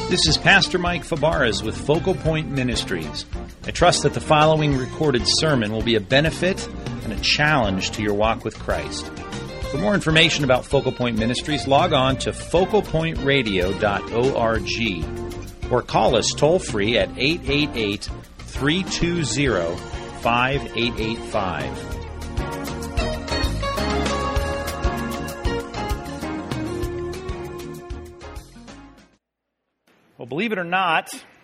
This is Pastor Mike Fabarez with Focal Point Ministries. I trust that the following recorded sermon will be a benefit and a challenge to your walk with Christ. For more information about Focal Point Ministries, log on to focalpointradio.org or call us toll-free at 888-320-5885. Well, believe it or not,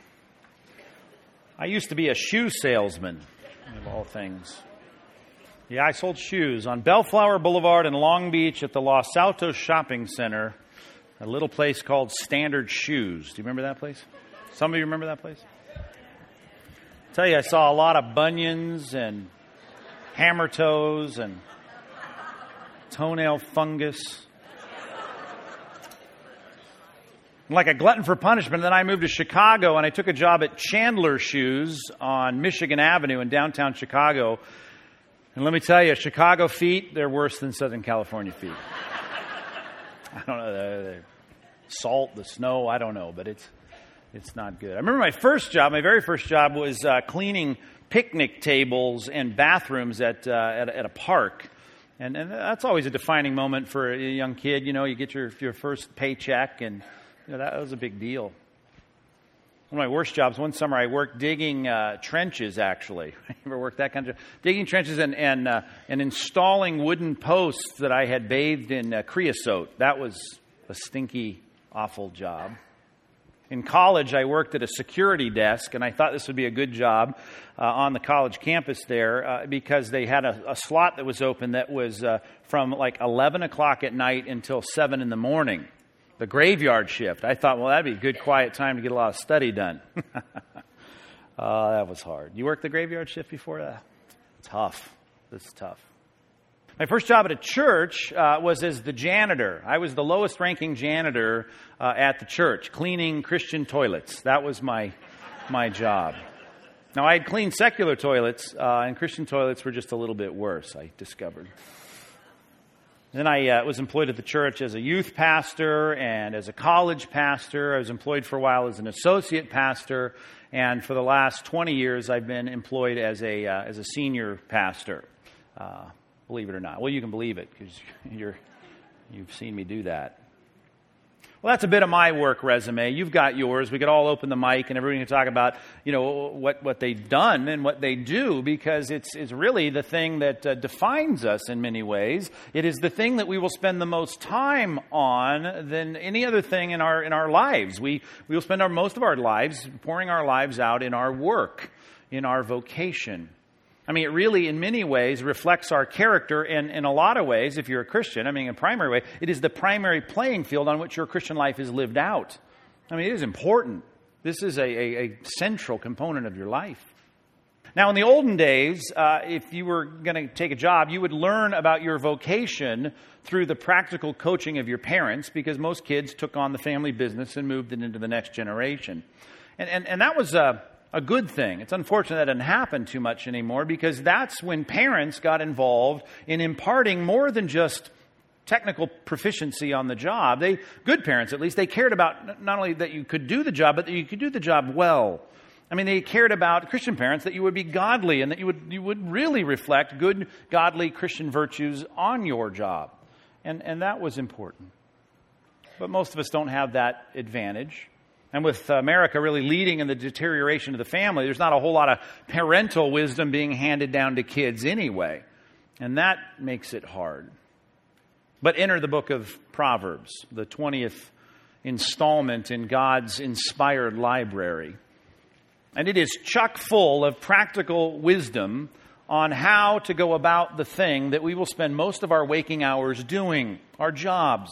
I used to be a shoe salesman, of all things. Yeah, I sold shoes on Bellflower Boulevard in Long Beach at the Los Altos Shopping Center, a little place called Standard Shoes. Do you remember that place? Some of you remember that place? I tell you, I saw a lot of bunions and hammer toes and toenail fungus. Like a glutton for punishment, then I moved to Chicago and I took a job at Chandler Shoes on Michigan Avenue in downtown Chicago. And let me tell you, Chicago feet, they're worse than Southern California feet. I don't know, the salt, the snow, I don't know, but it's not good. I remember my very first job was cleaning picnic tables and bathrooms at a park. And that's always a defining moment for a young kid. You know, you get your first paycheck, and you know, that was a big deal. One of my worst jobs, one summer I worked digging trenches, actually. You ever worked that kind of job? Digging trenches and installing wooden posts that I had bathed in creosote. That was a stinky, awful job. In college, I worked at a security desk, and I thought this would be a good job on the college campus there because they had a slot that was open that was from like 11 o'clock at night until 7 in the morning. The graveyard shift. I thought, well, that'd be a good quiet time to get a lot of study done. That was hard. You worked the graveyard shift before that? Tough. This is tough. My first job at a church was as the janitor. I was the lowest ranking janitor at the church, cleaning Christian toilets. That was my job. Now, I had cleaned secular toilets, and Christian toilets were just a little bit worse, I discovered. Then I was employed at the church as a youth pastor and as a college pastor. I was employed for a while as an associate pastor, and for the last 20 years, I've been employed as a senior pastor. Believe it or not. Well, you can believe it because you've seen me do that. Well, that's a bit of my work resume. You've got yours. We could all open the mic and everybody can talk about, you know, what they've done and what they do, because it's really the thing that defines us in many ways. It is the thing that we will spend the most time on than any other thing in our lives. We will spend most of our lives pouring our lives out in our work, in our vocation. I mean, it really, in many ways, reflects our character, and in a lot of ways, if you're a Christian, I mean, in a primary way, it is the primary playing field on which your Christian life is lived out. I mean, it is important. This is a central component of your life. Now, in the olden days, if you were going to take a job, you would learn about your vocation through the practical coaching of your parents, because most kids took on the family business and moved it into the next generation. And that was a good thing. It's unfortunate that doesn't happen too much anymore, because that's when parents got involved in imparting more than just technical proficiency on the job. Good parents, at least, they cared about not only that you could do the job, but that you could do the job well. I mean, they cared about, Christian parents, that you would be godly and that you would really reflect good, godly Christian virtues on your job. And that was important. But most of us don't have that advantage. And with America really leading in the deterioration of the family, there's not a whole lot of parental wisdom being handed down to kids anyway. And that makes it hard. But enter the book of Proverbs, the 20th installment in God's inspired library. And it is chock full of practical wisdom on how to go about the thing that we will spend most of our waking hours doing, our jobs.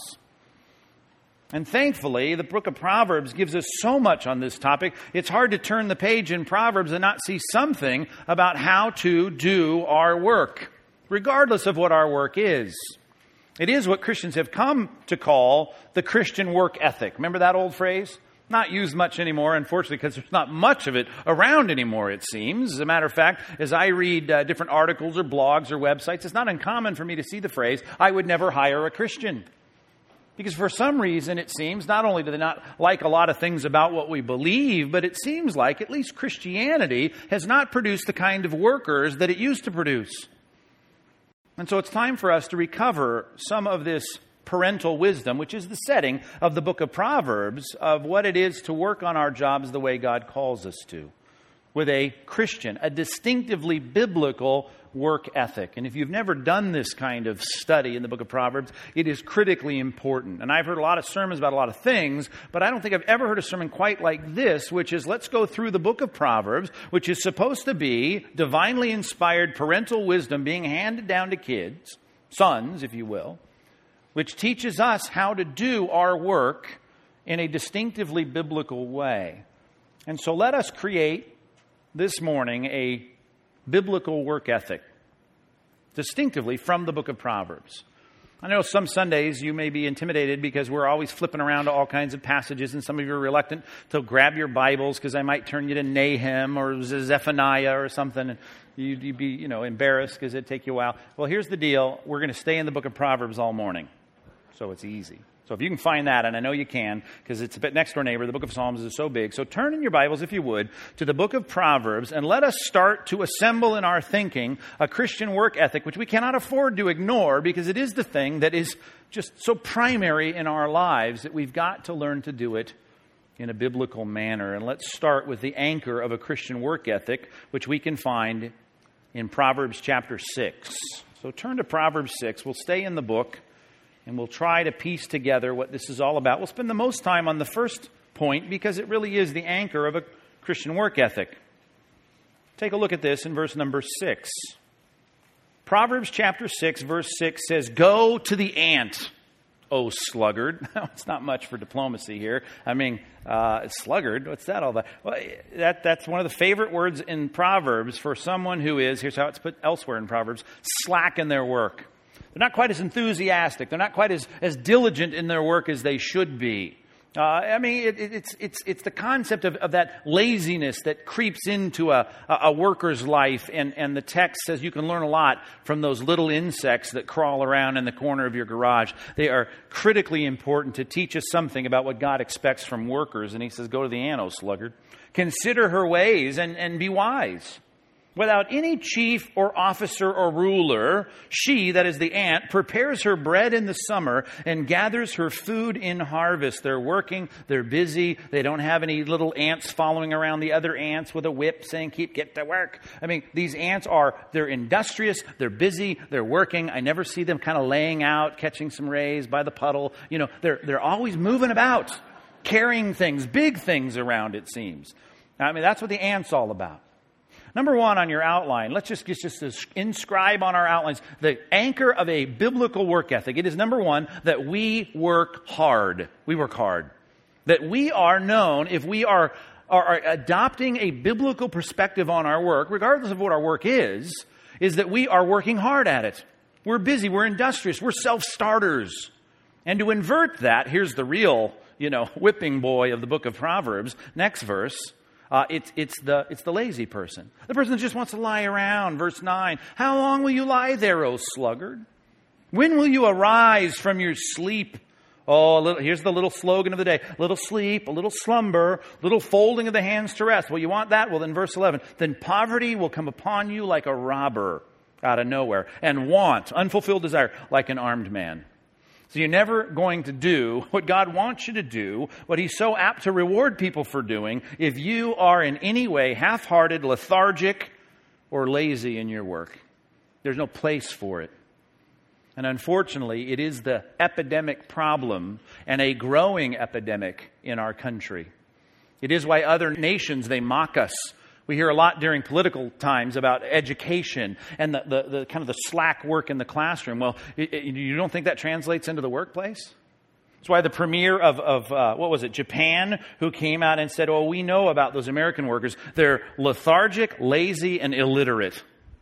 And thankfully, the book of Proverbs gives us so much on this topic, it's hard to turn the page in Proverbs and not see something about how to do our work, regardless of what our work is. It is what Christians have come to call the Christian work ethic. Remember that old phrase? Not used much anymore, unfortunately, because there's not much of it around anymore, it seems. As a matter of fact, as I read different articles or blogs or websites, it's not uncommon for me to see the phrase, "I would never hire a Christian." Because for some reason, it seems, not only do they not like a lot of things about what we believe, but it seems like at least Christianity has not produced the kind of workers that it used to produce. And so it's time for us to recover some of this parental wisdom, which is the setting of the book of Proverbs, of what it is to work on our jobs the way God calls us to, with a Christian, a distinctively biblical work ethic. And if you've never done this kind of study in the book of Proverbs, it is critically important. And I've heard a lot of sermons about a lot of things, but I don't think I've ever heard a sermon quite like this, which is let's go through the book of Proverbs, which is supposed to be divinely inspired parental wisdom being handed down to kids, sons, if you will, which teaches us how to do our work in a distinctively biblical way. And so let us create this morning a biblical work ethic, distinctively from the book of Proverbs. I know some Sundays you may be intimidated because we're always flipping around to all kinds of passages, and some of you are reluctant to grab your Bibles because I might turn you to Nahum or Zephaniah or something, and you'd be embarrassed because it'd take you a while. Well, here's the deal. We're going to stay in the book of Proverbs all morning, so it's easy. So if you can find that, and I know you can, because it's a bit next door neighbor, the book of Psalms is so big. So turn in your Bibles, if you would, to the book of Proverbs, and let us start to assemble in our thinking a Christian work ethic, which we cannot afford to ignore, because it is the thing that is just so primary in our lives that we've got to learn to do it in a biblical manner. And let's start with the anchor of a Christian work ethic, which we can find in Proverbs chapter 6. So turn to Proverbs 6. We'll stay in the book, and we'll try to piece together what this is all about. We'll spend the most time on the first point because it really is the anchor of a Christian work ethic. Take a look at this in verse number 6. Proverbs chapter 6, verse 6 says, "Go to the ant, O sluggard." It's not much for diplomacy here. I mean, sluggard, what's that all about? Well, that's one of the favorite words in Proverbs for someone who is, here's how it's put elsewhere in Proverbs, slack in their work. They're not quite as enthusiastic. They're not quite as diligent in their work as they should be. It's the concept of that laziness that creeps into a worker's life. And the text says you can learn a lot from those little insects that crawl around in the corner of your garage. They are critically important to teach us something about what God expects from workers. And he says, go to the ant, O sluggard. Consider her ways and be wise. Without any chief or officer or ruler, she, that is the ant, prepares her bread in the summer and gathers her food in harvest. They're working, they're busy, they don't have any little ants following around the other ants with a whip saying, get to work. I mean, these ants they're industrious, they're busy, they're working. I never see them kind of laying out, catching some rays by the puddle. They're always moving about, carrying things, big things around, it seems. I mean, that's what the ant's all about. Number one on your outline, let's just inscribe on our outlines the anchor of a biblical work ethic. It is number one, that we work hard. We work hard. That we are known, if we are adopting a biblical perspective on our work, regardless of what our work is that we are working hard at it. We're busy, we're industrious, we're self-starters. And to invert that, here's the real, whipping boy of the book of Proverbs, next verse. It's the lazy person. The person that just wants to lie around. Verse 9, "How long will you lie there, O sluggard? When will you arise from your sleep?" Here's the little slogan of the day. Little sleep, a little slumber, little folding of the hands to rest. Well, you want that? Well, then verse 11, "Then poverty will come upon you like a robber out of nowhere, and want, unfulfilled desire, like an armed man." So you're never going to do what God wants you to do, what he's so apt to reward people for doing, if you are in any way half-hearted, lethargic, or lazy in your work. There's no place for it. And unfortunately, it is the epidemic problem, and a growing epidemic in our country. It is why other nations, they mock us. We hear a lot during political times about education and the kind of the slack work in the classroom. Well, you don't think that translates into the workplace? That's why the premier of Japan, who came out and said, we know about those American workers. They're lethargic, lazy, and illiterate.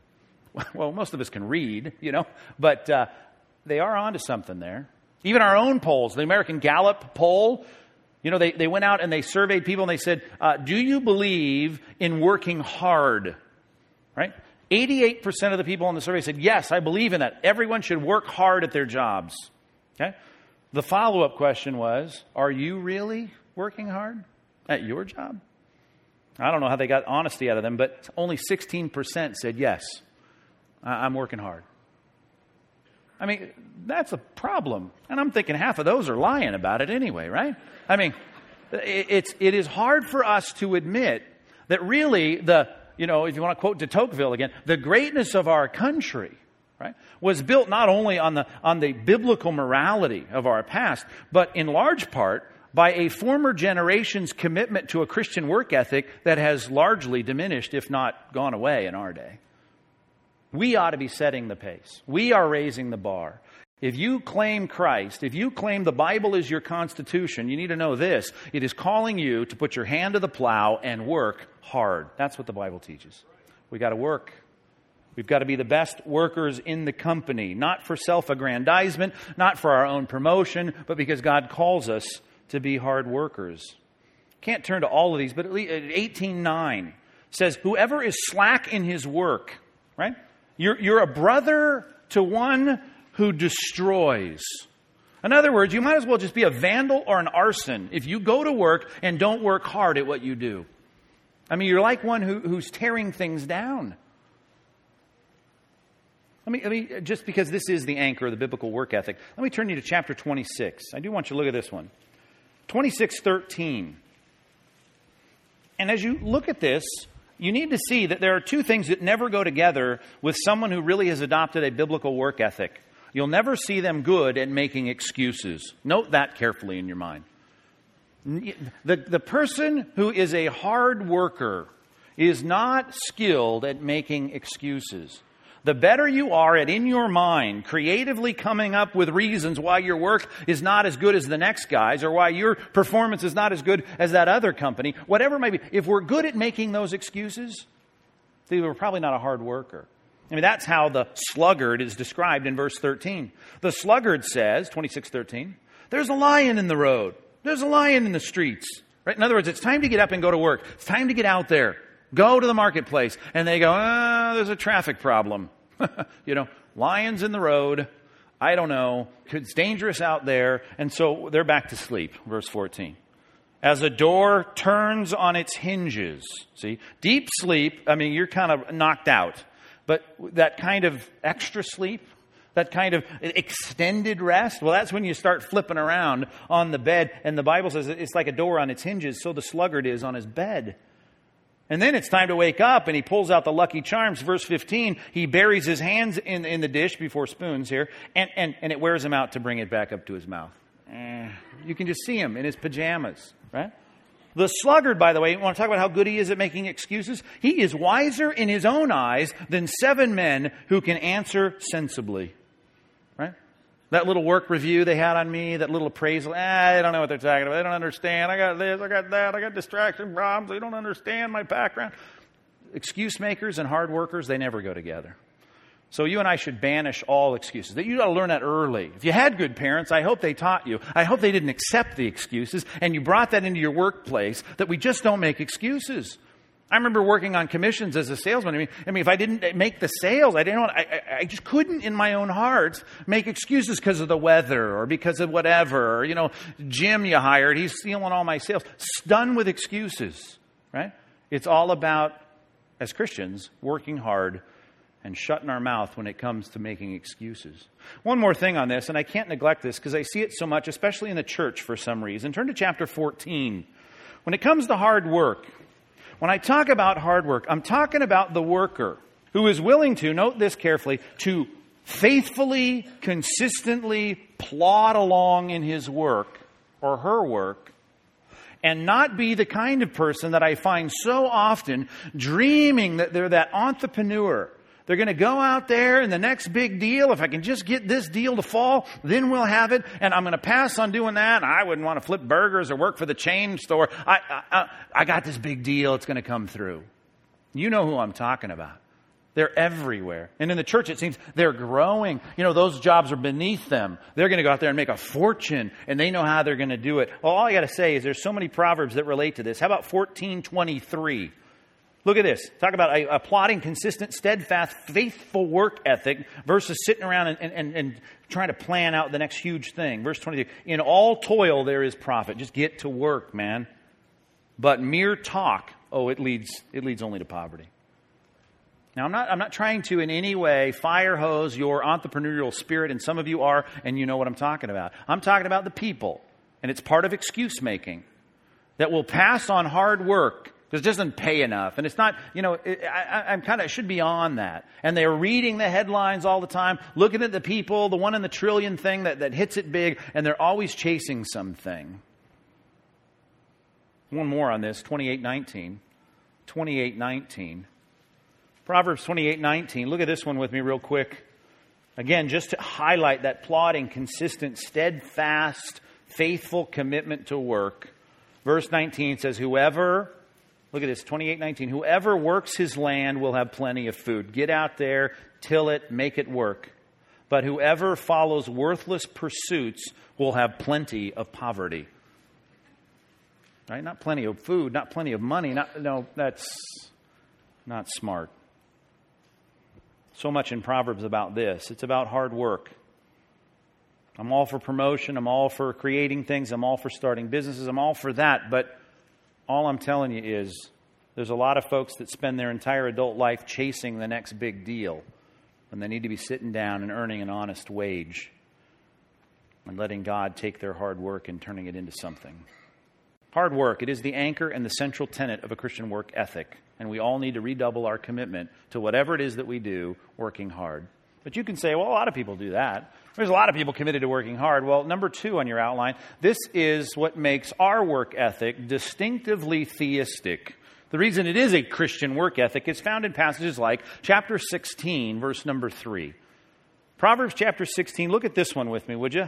Well, most of us can read, but they are onto something there. Even our own polls, the American Gallup poll, they went out and they surveyed people and they said, do you believe in working hard? Right? 88% of the people in the survey said, yes, I believe in that. Everyone should work hard at their jobs. Okay? The follow-up question was, are you really working hard at your job? I don't know how they got honesty out of them, but only 16% said, yes, I'm working hard. I mean, that's a problem. And I'm thinking half of those are lying about it anyway, right? I mean, it is hard for us to admit that really if you want to quote de Tocqueville again, the greatness of our country, right, was built not only on the biblical morality of our past, but in large part by a former generation's commitment to a Christian work ethic that has largely diminished, if not gone away in our day. We ought to be setting the pace. We are raising the bar. If you claim Christ, if you claim the Bible is your constitution, you need to know this. It is calling you to put your hand to the plow and work hard. That's what the Bible teaches. We got to work. We've got to be the best workers in the company, not for self-aggrandizement, not for our own promotion, but because God calls us to be hard workers. Can't turn to all of these, but at least 18:9 says, whoever is slack in his work, right? You're a brother to one who destroys. In other words, you might as well just be a vandal or an arson if you go to work and don't work hard at what you do. I mean, you're like one who's tearing things down. Let me, just because this is the anchor of the biblical work ethic, let me turn you to chapter 26. I do want you to look at this one. 26:13. And as you look at this, you need to see that there are two things that never go together with someone who really has adopted a biblical work ethic. You'll never see them good at making excuses. Note that carefully in your mind. The person who is a hard worker is not skilled at making excuses. The better you are at, in your mind, creatively coming up with reasons why your work is not as good as the next guy's or why your performance is not as good as that other company, whatever it may be, if we're good at making those excuses, then we're probably not a hard worker. I mean, that's how the sluggard is described in verse 13. The sluggard says, 26:13, there's a lion in the road. There's a lion in the streets. Right? In other words, it's time to get up and go to work. It's time to get out there. Go to the marketplace. And they go, there's a traffic problem. Lions in the road. I don't know. It's dangerous out there. And so they're back to sleep. Verse 14. As a door turns on its hinges. See, deep sleep, I mean, you're kind of knocked out. But that kind of extra sleep, that kind of extended rest, well, that's when you start flipping around on the bed. And the Bible says it's like a door on its hinges. So the sluggard is on his bed. And then it's time to wake up, and he pulls out the Lucky Charms. Verse 15, he buries his hands in the dish before spoons here, and it wears him out to bring it back up to his mouth. You can just see him in his pajamas, right? The sluggard, by the way, you want to talk about how good he is at making excuses? He is wiser in his own eyes than 7 men who can answer sensibly, right? That little work review they had on me, that little appraisal, they don't know what they're talking about. They don't understand. I got this, I got that, I got distraction problems. They don't understand my background. Excuse makers and hard workers, they never go together. So you and I should banish all excuses. You got to learn that early. If you had good parents, I hope they taught you. I hope they didn't accept the excuses, and you brought that into your workplace, that we just don't make excuses. I remember working on commissions as a salesman. I mean, if I didn't make the sales, I just couldn't in my own heart make excuses because of the weather or because of whatever. Or, Jim you hired, he's stealing all my sales. Done with excuses, right? It's all about, as Christians, working hard and shutting our mouth when it comes to making excuses. One more thing on this, and I can't neglect this because I see it so much, especially in the church for some reason. Turn to chapter 14. When it comes to hard work, when I talk about hard work, I'm talking about the worker who is willing to, note this carefully, to faithfully, consistently plod along in his work or her work and not be the kind of person that I find so often dreaming that they're that entrepreneur. They're going to go out there and the next big deal, if I can just get this deal to fall, then we'll have it. And I'm going to pass on doing that. And I wouldn't want to flip burgers or work for the chain store. I got this big deal. It's going to come through. You know who I'm talking about. They're everywhere. And in the church, it seems they're growing. Those jobs are beneath them. They're going to go out there and make a fortune, and they know how they're going to do it. Well, all I got to say is there's so many proverbs that relate to this. How about 14:23? Look at this. Talk about a plodding, consistent, steadfast, faithful work ethic versus sitting around and trying to plan out the next huge thing. Verse 22, in all toil there is profit. Just get to work, man. But mere talk, it leads only to poverty. Now, I'm not trying to in any way fire hose your entrepreneurial spirit, and some of you are, and you know what I'm talking about. I'm talking about the people, and it's part of excuse making that will pass on hard work because it doesn't pay enough. And it's not, I'm kind of should be on that. And they're reading the headlines all the time, looking at the people, the one in the trillion thing that hits it big, and they're always chasing something. One more on this, 28:19. 28:19. Proverbs 28:19. Look at this one with me real quick. Again, just to highlight that plodding, consistent, steadfast, faithful commitment to work. Verse 19 says, look at this, 28:19. Whoever works his land will have plenty of food. Get out there, till it, make it work. But whoever follows worthless pursuits will have plenty of poverty. Right? Not plenty of food, not plenty of money. That's not smart. So much in Proverbs about this. It's about hard work. I'm all for promotion. I'm all for creating things. I'm all for starting businesses. I'm all for that. But all I'm telling you is there's a lot of folks that spend their entire adult life chasing the next big deal when they need to be sitting down and earning an honest wage and letting God take their hard work and turning it into something. Hard work, it is the anchor and the central tenet of a Christian work ethic. And we all need to redouble our commitment to whatever it is that we do, working hard. But you can say, well, a lot of people do that. There's a lot of people committed to working hard. Well, number 2 on your outline, this is what makes our work ethic distinctively theistic. The reason it is a Christian work ethic is found in passages like chapter 16, verse number 3. Proverbs chapter 16, look at this one with me, would you?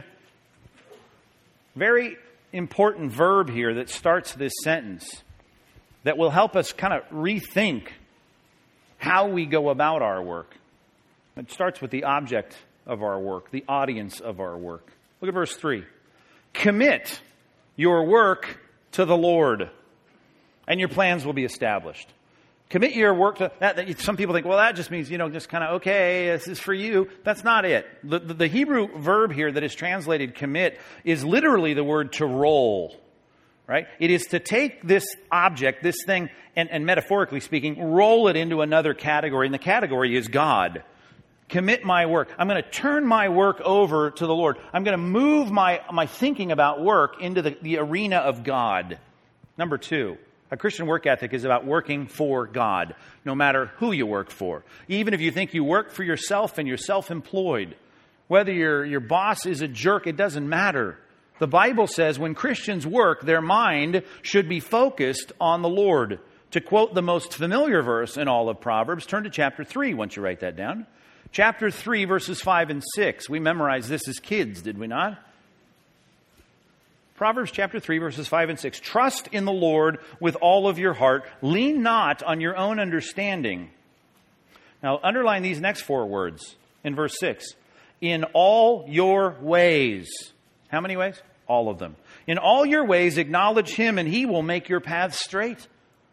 Very important verb here that starts this sentence that will help us kind of rethink how we go about our work. It starts with the object of our work, the audience of our work. Look at verse 3. Commit your work to the Lord, and your plans will be established. Commit your work to that. Some people think, well, that just means, just kind of, okay, this is for you. That's not it. The Hebrew verb here that is translated commit is literally the word to roll. Right? It is to take this object, this thing, and metaphorically speaking, roll it into another category. And the category is God. Commit my work. I'm going to turn my work over to the Lord. I'm going to move my thinking about work into the arena of God. Number 2, a Christian work ethic is about working for God, no matter who you work for. Even if you think you work for yourself and you're self-employed, whether your boss is a jerk, it doesn't matter. The Bible says when Christians work, their mind should be focused on the Lord. To quote the most familiar verse in all of Proverbs, turn to chapter 3 once you write that down. Chapter 3, verses 5 and 6. We memorized this as kids, did we not? Proverbs chapter 3, verses 5 and 6. Trust in the Lord with all of your heart. Lean not on your own understanding. Now, underline these next 4 words in verse 6. In all your ways. How many ways? All of them. In all your ways, acknowledge Him, and He will make your paths straight.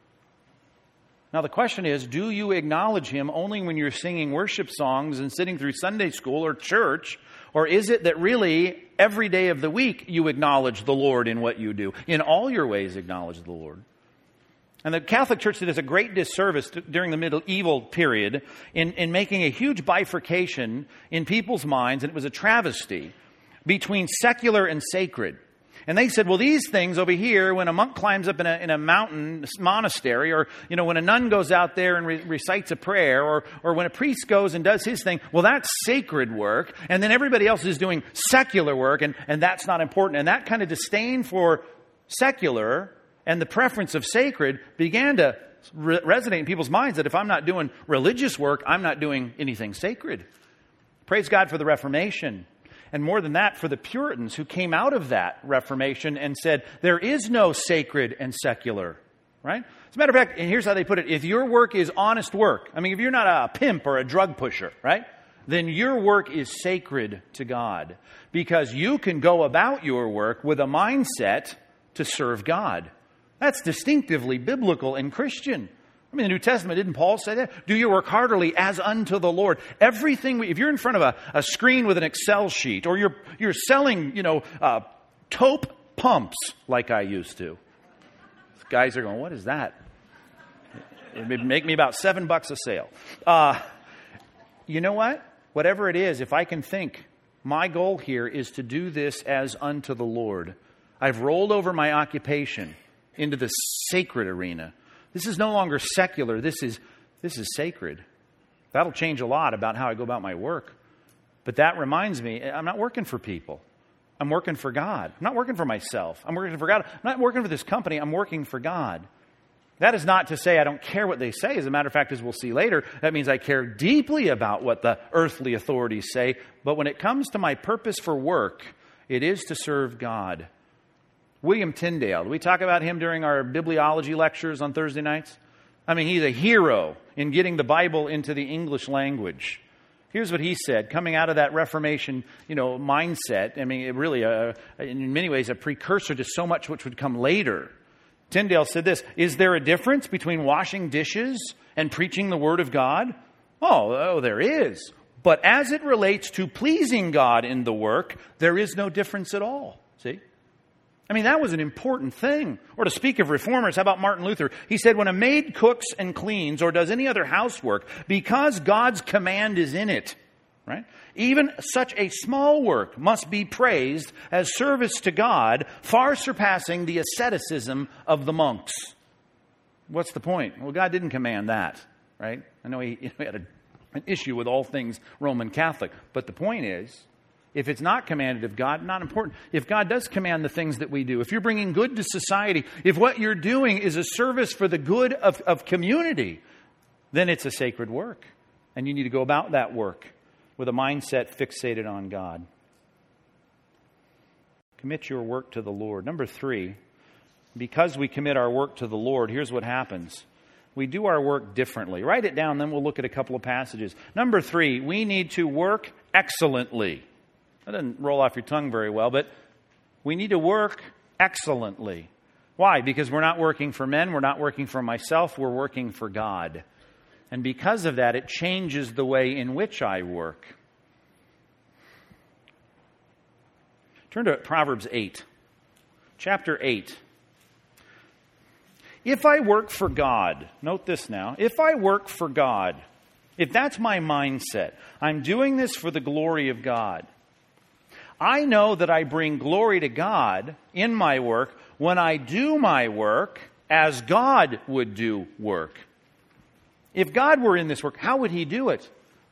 Now, the question is, do you acknowledge Him only when you're singing worship songs and sitting through Sunday school or church? Or is it that really every day of the week you acknowledge the Lord in what you do? In all your ways, acknowledge the Lord. And the Catholic Church did us a great disservice during the medieval period in making a huge bifurcation in people's minds, and it was a travesty, between secular and sacred. And they said, well, these things over here, when a monk climbs up in a mountain monastery, or, when a nun goes out there and recites a prayer, or when a priest goes and does his thing, well, that's sacred work. And then everybody else is doing secular work, and that's not important. And that kind of disdain for secular and the preference of sacred began to resonate in people's minds that if I'm not doing religious work, I'm not doing anything sacred. Praise God for the Reformation. And more than that, for the Puritans who came out of that Reformation and said, there is no sacred and secular, right? As a matter of fact, and here's how they put it, if your work is honest work, if you're not a pimp or a drug pusher, right? Then your work is sacred to God because you can go about your work with a mindset to serve God. That's distinctively biblical and Christian. I mean, the New Testament, didn't Paul say that? Do your work heartily as unto the Lord. Everything, if you're in front of a screen with an Excel sheet, or you're selling, taupe pumps like I used to. Guys are going, what is that? It would make me about $7 a sale. You know what? Whatever it is, if I can think, my goal here is to do this as unto the Lord. I've rolled over my occupation into the sacred arena. This is no longer secular. This is sacred. That'll change a lot about how I go about my work. But that reminds me, I'm not working for people. I'm working for God. I'm not working for myself. I'm working for God. I'm not working for this company. I'm working for God. That is not to say I don't care what they say. As a matter of fact, as we'll see later, that means I care deeply about what the earthly authorities say. But when it comes to my purpose for work, it is to serve God. William Tyndale, we talk about him during our bibliology lectures on Thursday nights. I mean, he's a hero in getting the Bible into the English language. Here's what he said, coming out of that Reformation, mindset. I mean, it really, in many ways, a precursor to so much which would come later. Tyndale said this, "Is there a difference between washing dishes and preaching the Word of God? Oh, there is. But as it relates to pleasing God in the work, there is no difference at all." See? I mean, that was an important thing. Or to speak of reformers, how about Martin Luther? He said, when a maid cooks and cleans or does any other housework, because God's command is in it, right? Even such a small work must be praised as service to God, far surpassing the asceticism of the monks. What's the point? Well, God didn't command that, right? I know he had an issue with all things Roman Catholic. But the point is, if it's not commanded of God, not important. If God does command the things that we do, if you're bringing good to society, if what you're doing is a service for the good of community, then it's a sacred work. And you need to go about that work with a mindset fixated on God. Commit your work to the Lord. Number 3, because we commit our work to the Lord, here's what happens. We do our work differently. Write it down, then we'll look at a couple of passages. Number 3, we need to work excellently. That doesn't roll off your tongue very well, but we need to work excellently. Why? Because we're not working for men, we're not working for myself, we're working for God. And because of that, it changes the way in which I work. Turn to Proverbs 8, chapter 8. If I work for God, note this now, if I work for God, if that's my mindset, I'm doing this for the glory of God. I know that I bring glory to God in my work when I do my work as God would do work. If God were in this work, how would He do it?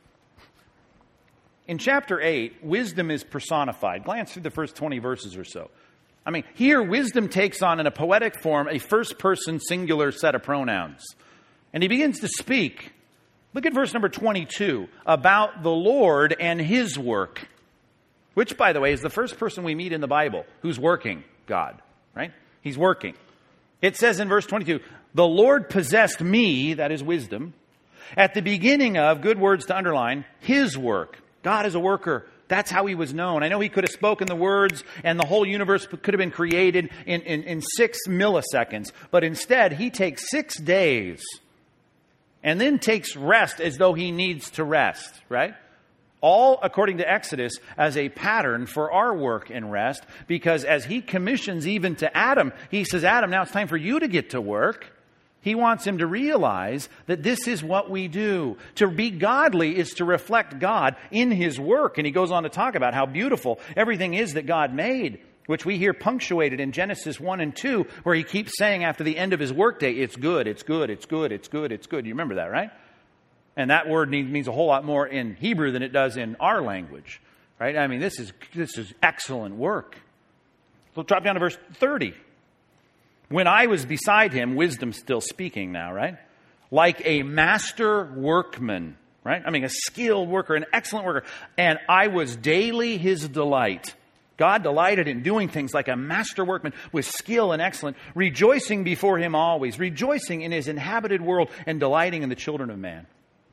In chapter 8, wisdom is personified. Glance through the first 20 verses or so. I mean, here wisdom takes on in a poetic form a first-person singular set of pronouns. And he begins to speak. Look at verse number 22, about the Lord and His work. Which, by the way, is the first person we meet in the Bible who's working, God, right? He's working. It says in verse 22, the Lord possessed me, that is wisdom, at the beginning of, good words to underline, His work. God is a worker. That's how He was known. I know He could have spoken the words and the whole universe could have been created in 6 milliseconds. But instead, He takes 6 days and then takes rest as though He needs to rest, right? All, according to Exodus, as a pattern for our work and rest, because as He commissions even to Adam, He says, Adam, now it's time for you to get to work. He wants him to realize that this is what we do. To be godly is to reflect God in His work. And he goes on to talk about how beautiful everything is that God made, which we hear punctuated in Genesis 1 and 2, where He keeps saying after the end of His workday, it's good, it's good, it's good, it's good, it's good. You remember that, right? And that word means a whole lot more in Hebrew than it does in our language, right? I mean, this is excellent work. So drop down to verse 30. When I was beside Him, wisdom still speaking now, right? Like a master workman, right? I mean, a skilled worker, an excellent worker. And I was daily His delight. God delighted in doing things like a master workman with skill and excellence, rejoicing before Him always, rejoicing in His inhabited world and delighting in the children of man.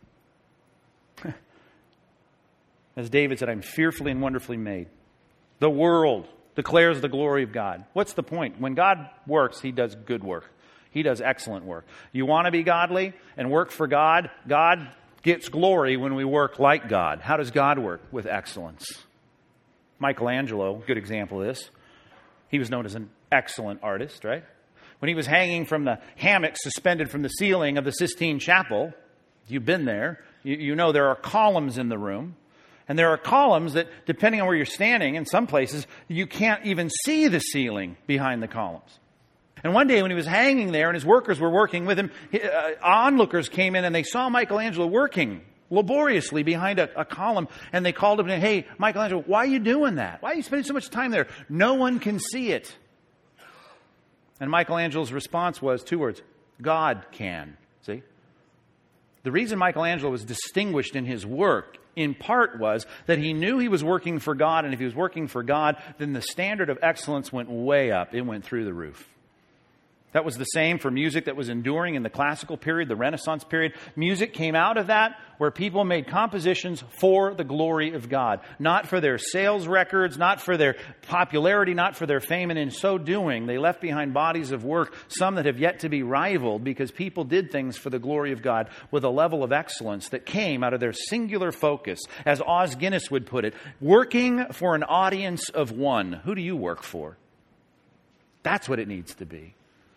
As David said, I'm fearfully and wonderfully made. The world declares the glory of God. What's the point? When God works, He does good work. He does excellent work. You want to be godly and work for God? God gets glory when we work like God. How does God work? With excellence. Michelangelo, good example of this. He was known as an excellent artist, right? When he was hanging from the hammock suspended from the ceiling of the Sistine Chapel, you've been there, you know there are columns in the room. And there are columns that, depending on where you're standing, in some places, you can't even see the ceiling behind the columns. And one day when he was hanging there and his workers were working with him, onlookers came in and they saw Michelangelo working laboriously behind a column. And they called him and, hey, Michelangelo, why are you doing that? Why are you spending so much time there? No one can see it. And Michelangelo's response was 2 words, God can. See? The reason Michelangelo was distinguished in his work, in part, was that he knew he was working for God, and if he was working for God, then the standard of excellence went way up. It went through the roof. That was the same for music that was enduring in the classical period, the Renaissance period. Music came out of that where people made compositions for the glory of God. Not for their sales records, not for their popularity, not for their fame. And in so doing, they left behind bodies of work, some that have yet to be rivaled, because people did things for the glory of God with a level of excellence that came out of their singular focus. As Os Guinness would put it, working for an audience of one. Who do you work for? That's what it needs to be.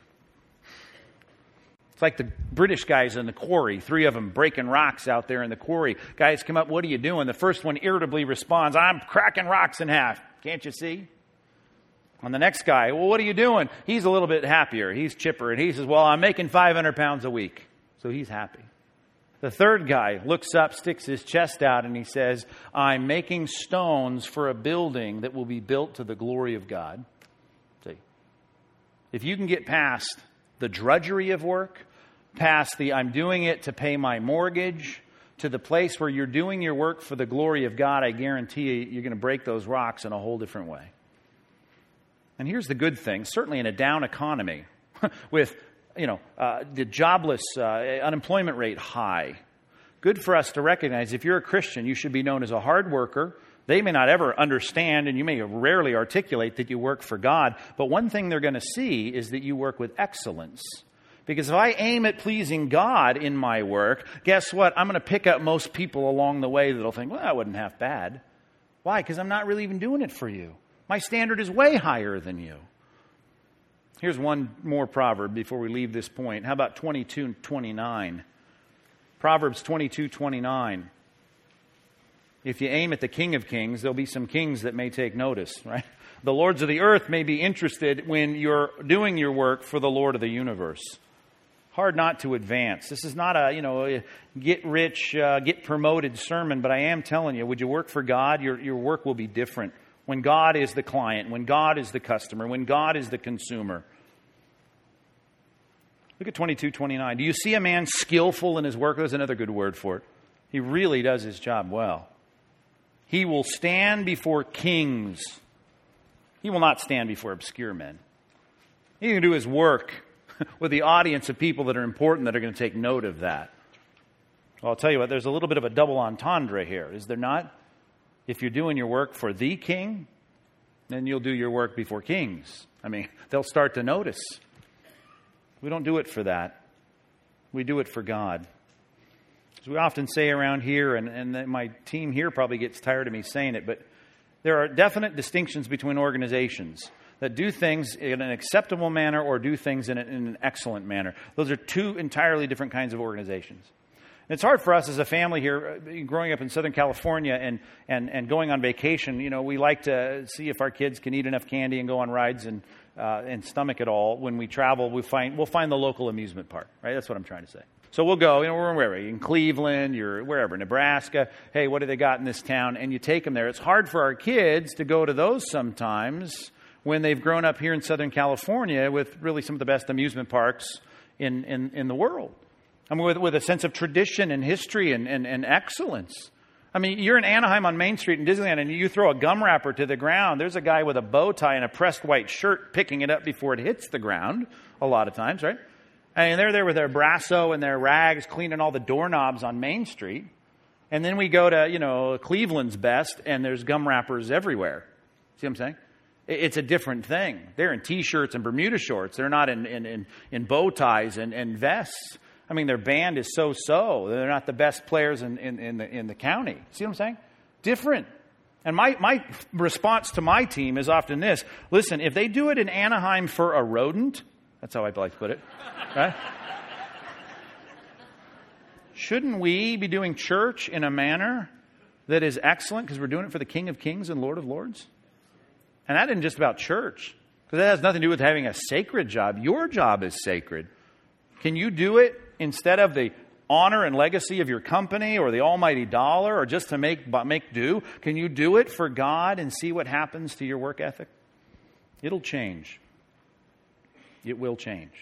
It's like the British guys in the quarry, 3 of them breaking rocks out there in the quarry. Guys come up, what are you doing? The first one irritably responds, I'm cracking rocks in half. Can't you see? On the next guy, well, what are you doing? He's a little bit happier. He's chipper. And he says, well, I'm making 500 pounds a week. So he's happy. The third guy looks up, sticks his chest out, and he says, I'm making stones for a building that will be built to the glory of God. See, if you can get past the drudgery of work, past the I'm doing it to pay my mortgage, to the place where you're doing your work for the glory of God, I guarantee you're going to break those rocks in a whole different way. And here's the good thing, certainly in a down economy, with the jobless unemployment rate high, good for us to recognize if you're a Christian, you should be known as a hard worker. They may not ever understand, and you may rarely articulate that you work for God, but one thing they're going to see is that you work with excellence. Because if I aim at pleasing God in my work, guess what? I'm going to pick up most people along the way that'll think, well, that wasn't half bad. Why? Because I'm not really even doing it for you. My standard is way higher than you. Here's one more proverb before we leave this point. How about 22:29? Proverbs 22:29. If you aim at the King of Kings, there'll be some kings that may take notice, right? The lords of the earth may be interested when you're doing your work for the Lord of the universe. Hard not to advance. This is not a, get rich, get promoted sermon, but I am telling you, would you work for God? Your work will be different. When God is the client, when God is the customer, when God is the consumer. Look at 22:29. Do you see a man skillful in his work? There's another good word for it. He really does his job well. He will stand before kings. He will not stand before obscure men. He can do his work with the audience of people that are important that are going to take note of that. Well, I'll tell you what, there's a little bit of a double entendre here, is there not? If you're doing your work for the king, then you'll do your work before kings. I mean, they'll start to notice. We don't do it for that. We do it for God. As we often say around here, and my team here probably gets tired of me saying it, but there are definite distinctions between organizations that do things in an acceptable manner or do things in an excellent manner. Those are 2 entirely different kinds of organizations. And it's hard for us as a family here, growing up in Southern California and going on vacation. You know, we like to see if our kids can eat enough candy and go on rides and stomach it all. When we travel, we'll find the local amusement park, right? That's what I'm trying to say. So we'll go, we're wherever, in Cleveland, you're wherever, Nebraska. Hey, what do they got in this town? And you take them there. It's hard for our kids to go to those sometimes when they've grown up here in Southern California with really some of the best amusement parks in the world. I mean, with a sense of tradition and history and excellence. I mean, you're in Anaheim on Main Street in Disneyland and you throw a gum wrapper to the ground. There's a guy with a bow tie and a pressed white shirt picking it up before it hits the ground a lot of times, right? And they're there with their brasso and their rags cleaning all the doorknobs on Main Street. And then we go to, Cleveland's Best and there's gum wrappers everywhere. See what I'm saying? It's a different thing. They're in T-shirts and Bermuda shorts. They're not in bow ties and vests. I mean, their band is so-so. They're not the best players in the county. See what I'm saying? Different. And my response to my team is often this. Listen, if they do it in Anaheim for a rodent, that's how I'd like to put it, right? Shouldn't we be doing church in a manner that is excellent because we're doing it for the King of Kings and Lord of Lords? And that isn't just about church, because that has nothing to do with having a sacred job. Your job is sacred. Can you do it instead of the honor and legacy of your company or the almighty dollar or just to make do? Can you do it for God and see what happens to your work ethic? It'll change. It will change.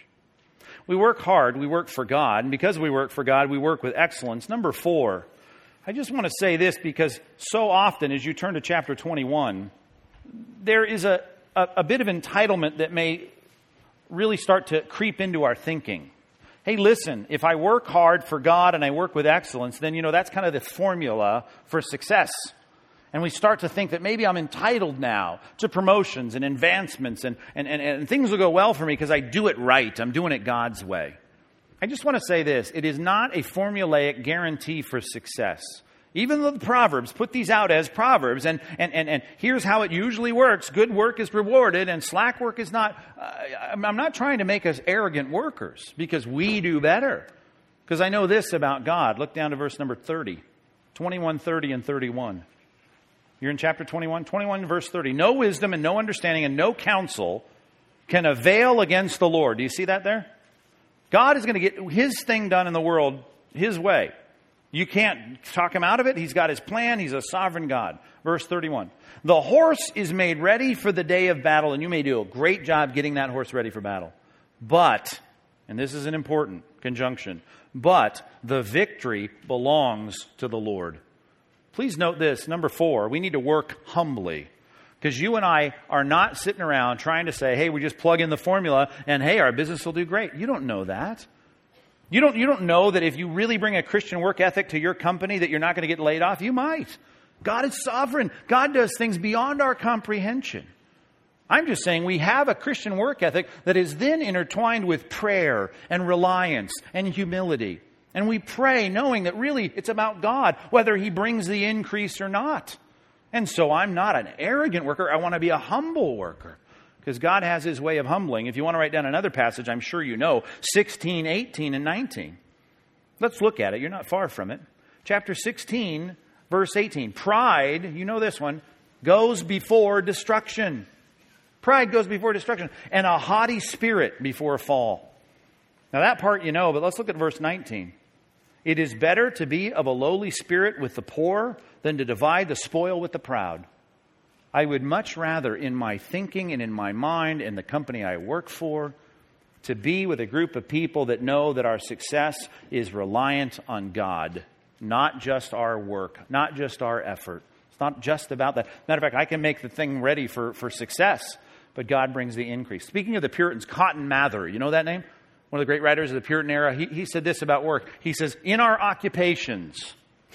We work hard. We work for God. And because we work for God, we work with excellence. Number 4, I just want to say this because so often as you turn to chapter 21, there is a bit of entitlement that may really start to creep into our thinking. Hey, listen, if I work hard for God and I work with excellence, then, that's kind of the formula for success. And we start to think that maybe I'm entitled now to promotions and advancements and things will go well for me because I do it right. I'm doing it God's way. I just want to say this. It is not a formulaic guarantee for success. Even though the Proverbs put these out as Proverbs, and here's how it usually works. Good work is rewarded, and slack work is not. I'm not trying to make us arrogant workers because we do better. Because I know this about God. Look down to verse number 30. 21, 30, and 31. You're in chapter 21? 21, verse 30. No wisdom and no understanding and no counsel can avail against the Lord. Do you see that there? God is going to get His thing done in the world His way. You can't talk Him out of it. He's got His plan. He's a sovereign God. Verse 31. The horse is made ready for the day of battle, and you may do a great job getting that horse ready for battle. But, and this is an important conjunction, but the victory belongs to the Lord. Please note this, number 4, we need to work humbly. Because you and I are not sitting around trying to say, hey, we just plug in the formula and hey, our business will do great. You don't know that. You don't know that if you really bring a Christian work ethic to your company that you're not going to get laid off. You might. God is sovereign. God does things beyond our comprehension. I'm just saying we have a Christian work ethic that is then intertwined with prayer and reliance and humility. And we pray knowing that really it's about God, whether He brings the increase or not. And so I'm not an arrogant worker. I want to be a humble worker. Because God has His way of humbling. If you want to write down another passage, I'm sure you know, 16, 18, and 19. Let's look at it. You're not far from it. Chapter 16, verse 18. Pride, you know this one, goes before destruction. Pride goes before destruction. And a haughty spirit before a fall. Now that part you know, but let's look at verse 19. It is better to be of a lowly spirit with the poor than to divide the spoil with the proud. I would much rather, in my thinking and in my mind, in the company I work for, to be with a group of people that know that our success is reliant on God, not just our work, not just our effort. It's not just about that. Matter of fact, I can make the thing ready for success, but God brings the increase. Speaking of the Puritans, Cotton Mather, you know that name? One of the great writers of the Puritan era, he said this about work. He says, in our occupations,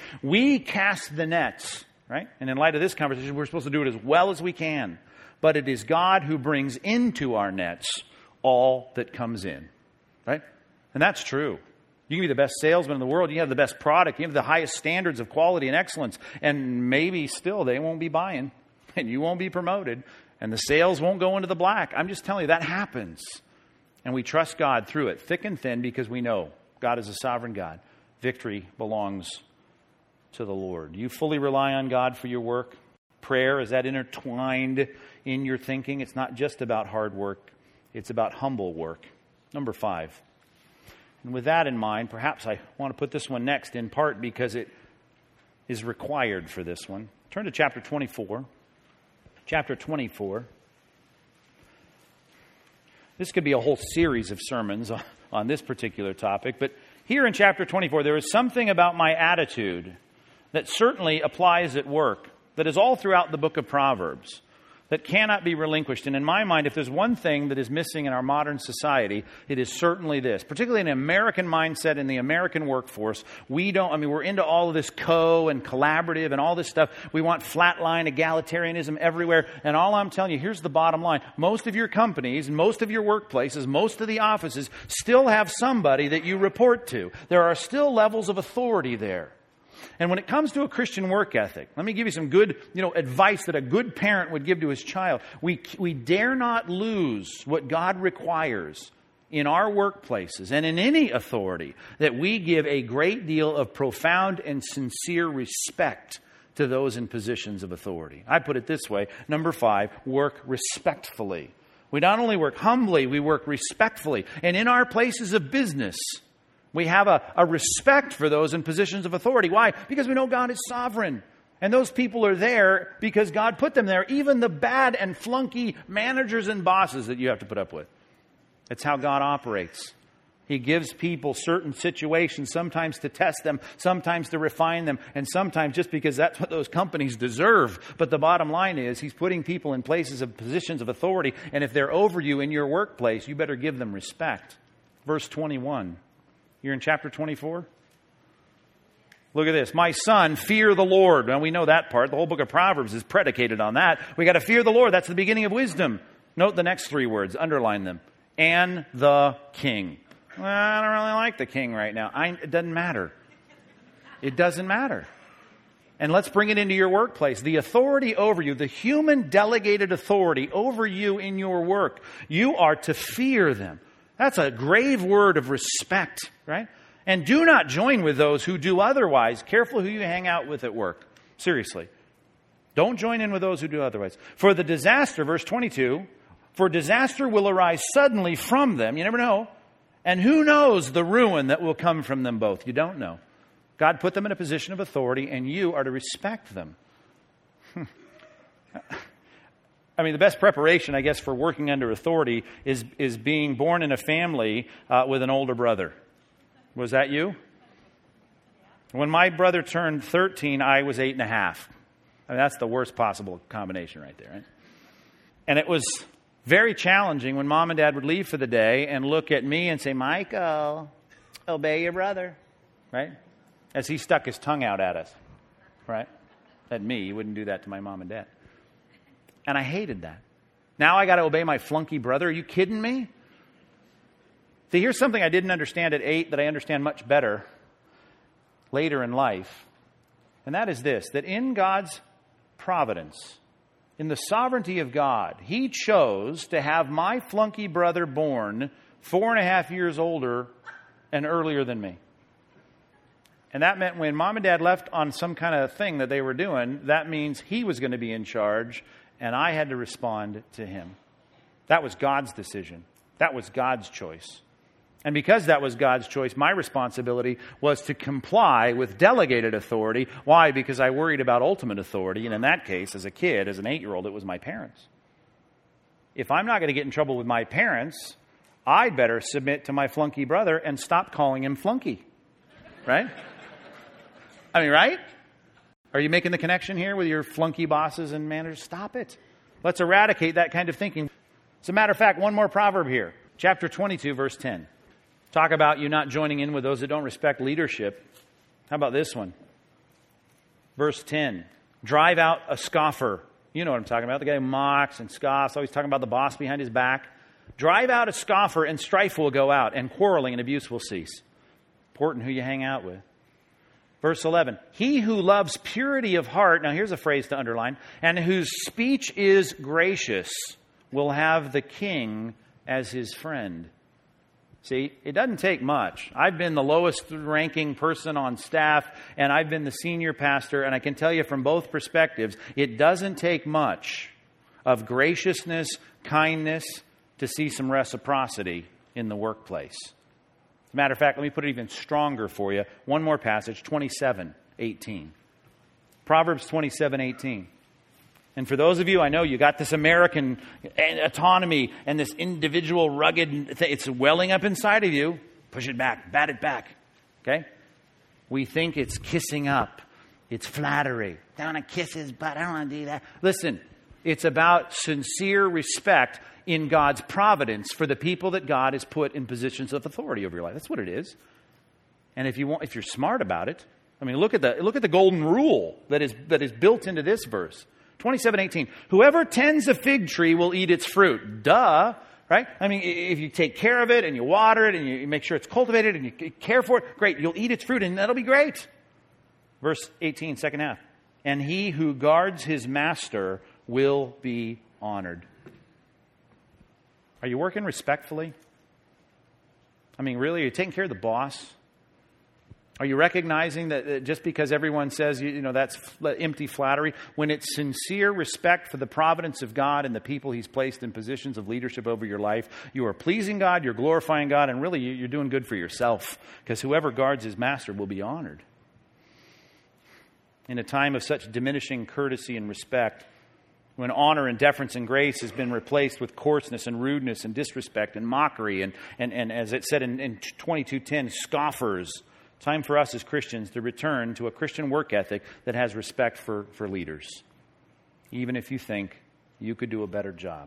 we cast the nets. Right? And in light of this conversation, we're supposed to do it as well as we can. But it is God who brings into our nets all that comes in. Right? And that's true. You can be the best salesman in the world. You have the best product. You have the highest standards of quality and excellence. And maybe still they won't be buying. And you won't be promoted. And the sales won't go into the black. I'm just telling you, that happens. And we trust God through it, thick and thin, because we know God is a sovereign God. Victory belongs to the Lord. You fully rely on God for your work. Prayer, is that intertwined in your thinking? It's not just about hard work. It's about humble work. Number 5. And with that in mind, perhaps I want to put this one next in part because it is required for this one. Turn to chapter 24. Chapter 24. This could be a whole series of sermons on this particular topic, but here in chapter 24, there is something about my attitude that certainly applies at work, that is all throughout the book of Proverbs. that cannot be relinquished. And in my mind, if there's one thing that is missing in our modern society, it is certainly this. Particularly in an American mindset, in the American workforce, we're into all of this and collaborative and all this stuff. We want flatline egalitarianism everywhere. And all I'm telling you, here's the bottom line. Most of your companies, most of your workplaces, most of the offices still have somebody that you report to. There are still levels of authority there. And when it comes to a Christian work ethic, let me give you some good, advice that a good parent would give to his child. We dare not lose what God requires in our workplaces and in any authority, that we give a great deal of profound and sincere respect to those in positions of authority. I put it this way. Number 5, work respectfully. We not only work humbly, we work respectfully. And in our places of business, we have a respect for those in positions of authority. Why? Because we know God is sovereign. And those people are there because God put them there. Even the bad and flunky managers and bosses that you have to put up with. It's how God operates. He gives people certain situations, sometimes to test them, sometimes to refine them, and sometimes just because that's what those companies deserve. But the bottom line is, He's putting people in positions of authority. And if they're over you in your workplace, you better give them respect. Verse 21. You're in chapter 24? Look at this. My son, fear the Lord. Well, we know that part. The whole book of Proverbs is predicated on that. We got to fear the Lord. That's the beginning of wisdom. Note the next 3 words. Underline them. And the king. Well, I don't really like the king right now. It doesn't matter. It doesn't matter. And let's bring it into your workplace. The authority over you, the human delegated authority over you in your work, you are to fear them. That's a grave word of respect, right? And do not join with those who do otherwise. Careful who you hang out with at work. Seriously. Don't join in with those who do otherwise. For the disaster, verse 22, for disaster will arise suddenly from them. You never know. And who knows the ruin that will come from them both? You don't know. God put them in a position of authority, and you are to respect them. The best preparation, I guess, for working under authority is being born in a family with an older brother. Was that you? When my brother turned 13, I was 8.5. That's the worst possible combination right there, right? And it was very challenging when Mom and Dad would leave for the day and look at me and say, Michael, obey your brother, right? As he stuck his tongue out at us, right? At me. He wouldn't do that to my mom and dad. And I hated that. Now I got to obey my flunky brother. Are you kidding me? See, here's something I didn't understand at 8 that I understand much better later in life. And that is this, that in God's providence, in the sovereignty of God, He chose to have my flunky brother born 4.5 years older and earlier than me. And that meant when Mom and Dad left on some kind of thing that they were doing, that means he was going to be in charge, and I had to respond to him. That was God's decision. That was God's choice. And because that was God's choice, my responsibility was to comply with delegated authority. Why? Because I worried about ultimate authority. And in that case, as a kid, as an 8-year-old, it was my parents. If I'm not going to get in trouble with my parents, I'd better submit to my flunky brother and stop calling him flunky. Right? Right? Are you making the connection here with your flunky bosses and managers? Stop it. Let's eradicate that kind of thinking. As a matter of fact, one more proverb here. Chapter 22, verse 10. Talk about you not joining in with those that don't respect leadership. How about this one? Verse 10. Drive out a scoffer. You know what I'm talking about. The guy who mocks and scoffs, always talking about the boss behind his back. Drive out a scoffer and strife will go out, and quarreling and abuse will cease. Important who you hang out with. Verse 11, he who loves purity of heart, now here's a phrase to underline, and whose speech is gracious will have the king as his friend. See, it doesn't take much. I've been the lowest ranking person on staff, and I've been the senior pastor, and I can tell you from both perspectives, it doesn't take much of graciousness, kindness, to see some reciprocity in the workplace. As a matter of fact, let me put it even stronger for you. One more passage, 27:18. Proverbs 27:18. And for those of you, I know you got this American autonomy and this individual rugged thing. It's welling up inside of you. Push it back. Bat it back. Okay? We think it's kissing up. It's flattery. I want to kiss his butt. I don't want to do that. Listen, It's about sincere respect in God's providence for the people that God has put in positions of authority over your life. That's what it is. And if you're smart about it, I mean, look at the golden rule that is built into this verse. 27:18. Whoever tends a fig tree will eat its fruit. Duh. Right? I mean, if you take care of it and you water it and you make sure it's cultivated and you care for it, great. You'll eat its fruit and that'll be great. Verse 18, second half. And he who guards his master will be honored. Are you working respectfully? I mean, really, are you taking care of the boss? Are you recognizing that just because everyone says, that's empty flattery, when it's sincere respect for the providence of God and the people He's placed in positions of leadership over your life, you are pleasing God, you're glorifying God, and really you're doing good for yourself, because whoever guards his master will be honored. In a time of such diminishing courtesy and respect, when honor and deference and grace has been replaced with coarseness and rudeness and disrespect and mockery and as it said in 22:10, scoffers. Time for us as Christians to return to a Christian work ethic that has respect for leaders, even if you think you could do a better job.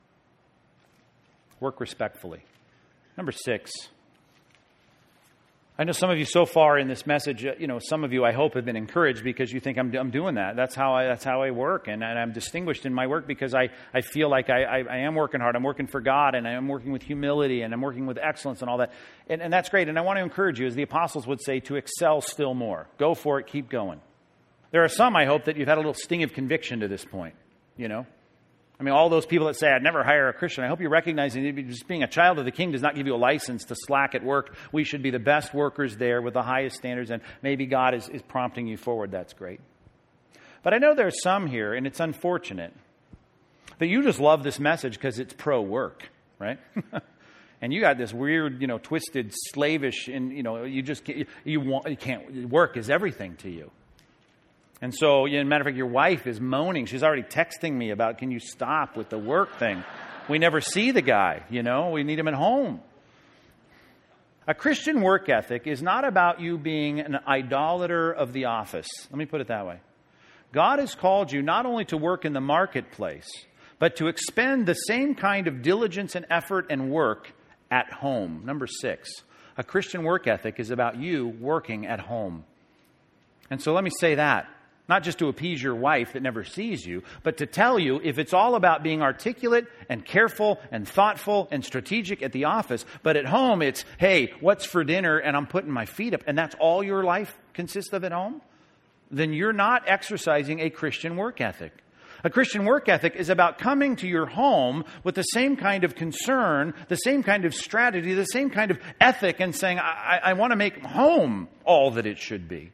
Work respectfully. Number 6. I know some of you so far in this message, some of you I hope have been encouraged because you think I'm doing that. That's how I work, and I'm distinguished in my work because I feel like I am working hard. I'm working for God, and I am working with humility, and I'm working with excellence and all that. And that's great. And I want to encourage you, as the apostles would say, to excel still more. Go for it. Keep going. There are some, I hope, that you've had a little sting of conviction to this point, I mean, all those people that say, I'd never hire a Christian, I hope you recognize that just being a child of the King does not give you a license to slack at work. We should be the best workers there with the highest standards, and maybe God is prompting you forward. That's great. But I know there's some here, and it's unfortunate, that you just love this message because it's pro-work, right? And you got this weird, twisted, slavish, and, you can't, work is everything to you. And so, matter of fact, your wife is moaning. She's already texting me about, can you stop with the work thing? We never see the guy, we need him at home. A Christian work ethic is not about you being an idolater of the office. Let me put it that way. God has called you not only to work in the marketplace, but to expend the same kind of diligence and effort and work at home. Number 6, a Christian work ethic is about you working at home. And so let me say that. Not just to appease your wife that never sees you, but to tell you if it's all about being articulate and careful and thoughtful and strategic at the office, but at home it's, hey, what's for dinner and I'm putting my feet up, and that's all your life consists of at home, then you're not exercising a Christian work ethic. A Christian work ethic is about coming to your home with the same kind of concern, the same kind of strategy, the same kind of ethic, and saying, I want to make home all that it should be.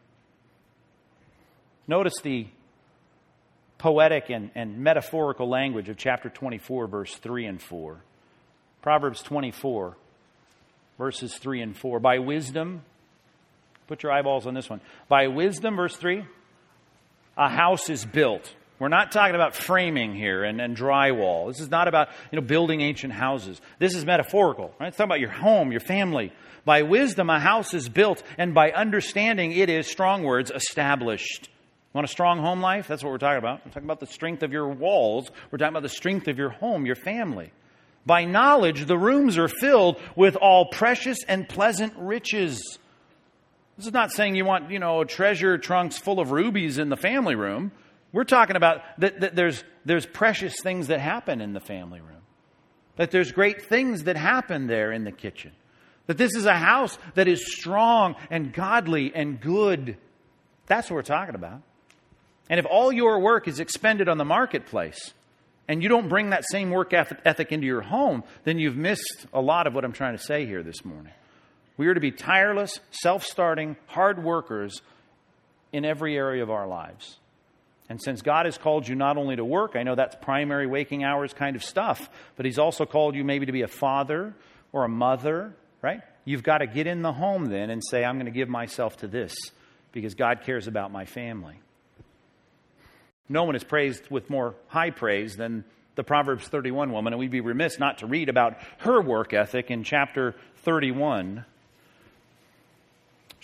Notice the poetic and metaphorical language of chapter 24, verse 3 and 4. Proverbs 24, verses 3 and 4. By wisdom, put your eyeballs on this one. By wisdom, verse 3, a house is built. We're not talking about framing here and drywall. This is not about building ancient houses. This is metaphorical. Right? It's talking about your home, your family. By wisdom, a house is built, and by understanding, it is, strong words, established. Want a strong home life? That's what we're talking about. We're talking about the strength of your walls. We're talking about the strength of your home, your family. By knowledge, the rooms are filled with all precious and pleasant riches. This is not saying you want, treasure trunks full of rubies in the family room. We're talking about that there's precious things that happen in the family room. That there's great things that happen there in the kitchen. That this is a house that is strong and godly and good. That's what we're talking about. And if all your work is expended on the marketplace and you don't bring that same work ethic into your home, then you've missed a lot of what I'm trying to say here this morning. We are to be tireless, self-starting, hard workers in every area of our lives. And since God has called you not only to work, I know that's primary waking hours kind of stuff, but He's also called you maybe to be a father or a mother, right? You've got to get in the home then and say, I'm going to give myself to this because God cares about my family. No one is praised with more high praise than the Proverbs 31 woman, and we'd be remiss not to read about her work ethic in chapter 31.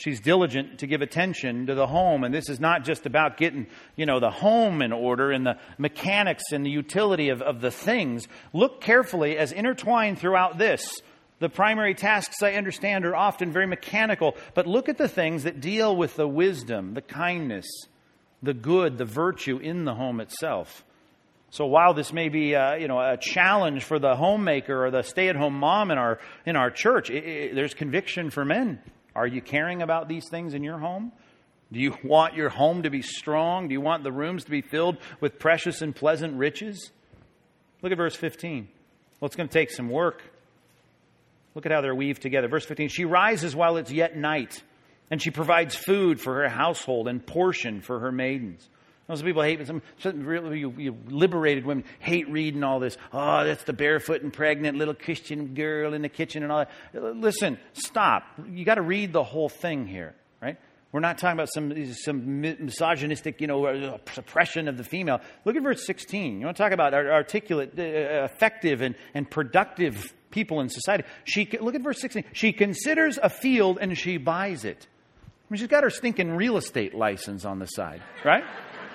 She's diligent to give attention to the home. And this is not just about getting, the home in order and the mechanics and the utility of the things. Look carefully as intertwined throughout this. The primary tasks, I understand, are often very mechanical. But look at the things that deal with the wisdom, the kindness, the good, the virtue in the home itself. So while this may be a challenge for the homemaker or the stay-at-home mom in our church, there's conviction for men. Are you caring about these things in your home? Do you want your home to be strong? Do you want the rooms to be filled with precious and pleasant riches? Look at verse 15. Well, it's going to take some work. Look at how they're weaved together. Verse 15, she rises while it's yet night, and she provides food for her household and portion for her maidens. Most people hate, some really liberated women hate reading all this. Oh, that's the barefoot and pregnant little Christian girl in the kitchen and all that. Listen, stop. You got to read the whole thing here, right? We're not talking about some misogynistic, suppression of the female. Look at verse 16. You want to talk about articulate, effective, and productive people in society. Look at verse 16. She considers a field and she buys it. I mean, she's got her stinking real estate license on the side, right?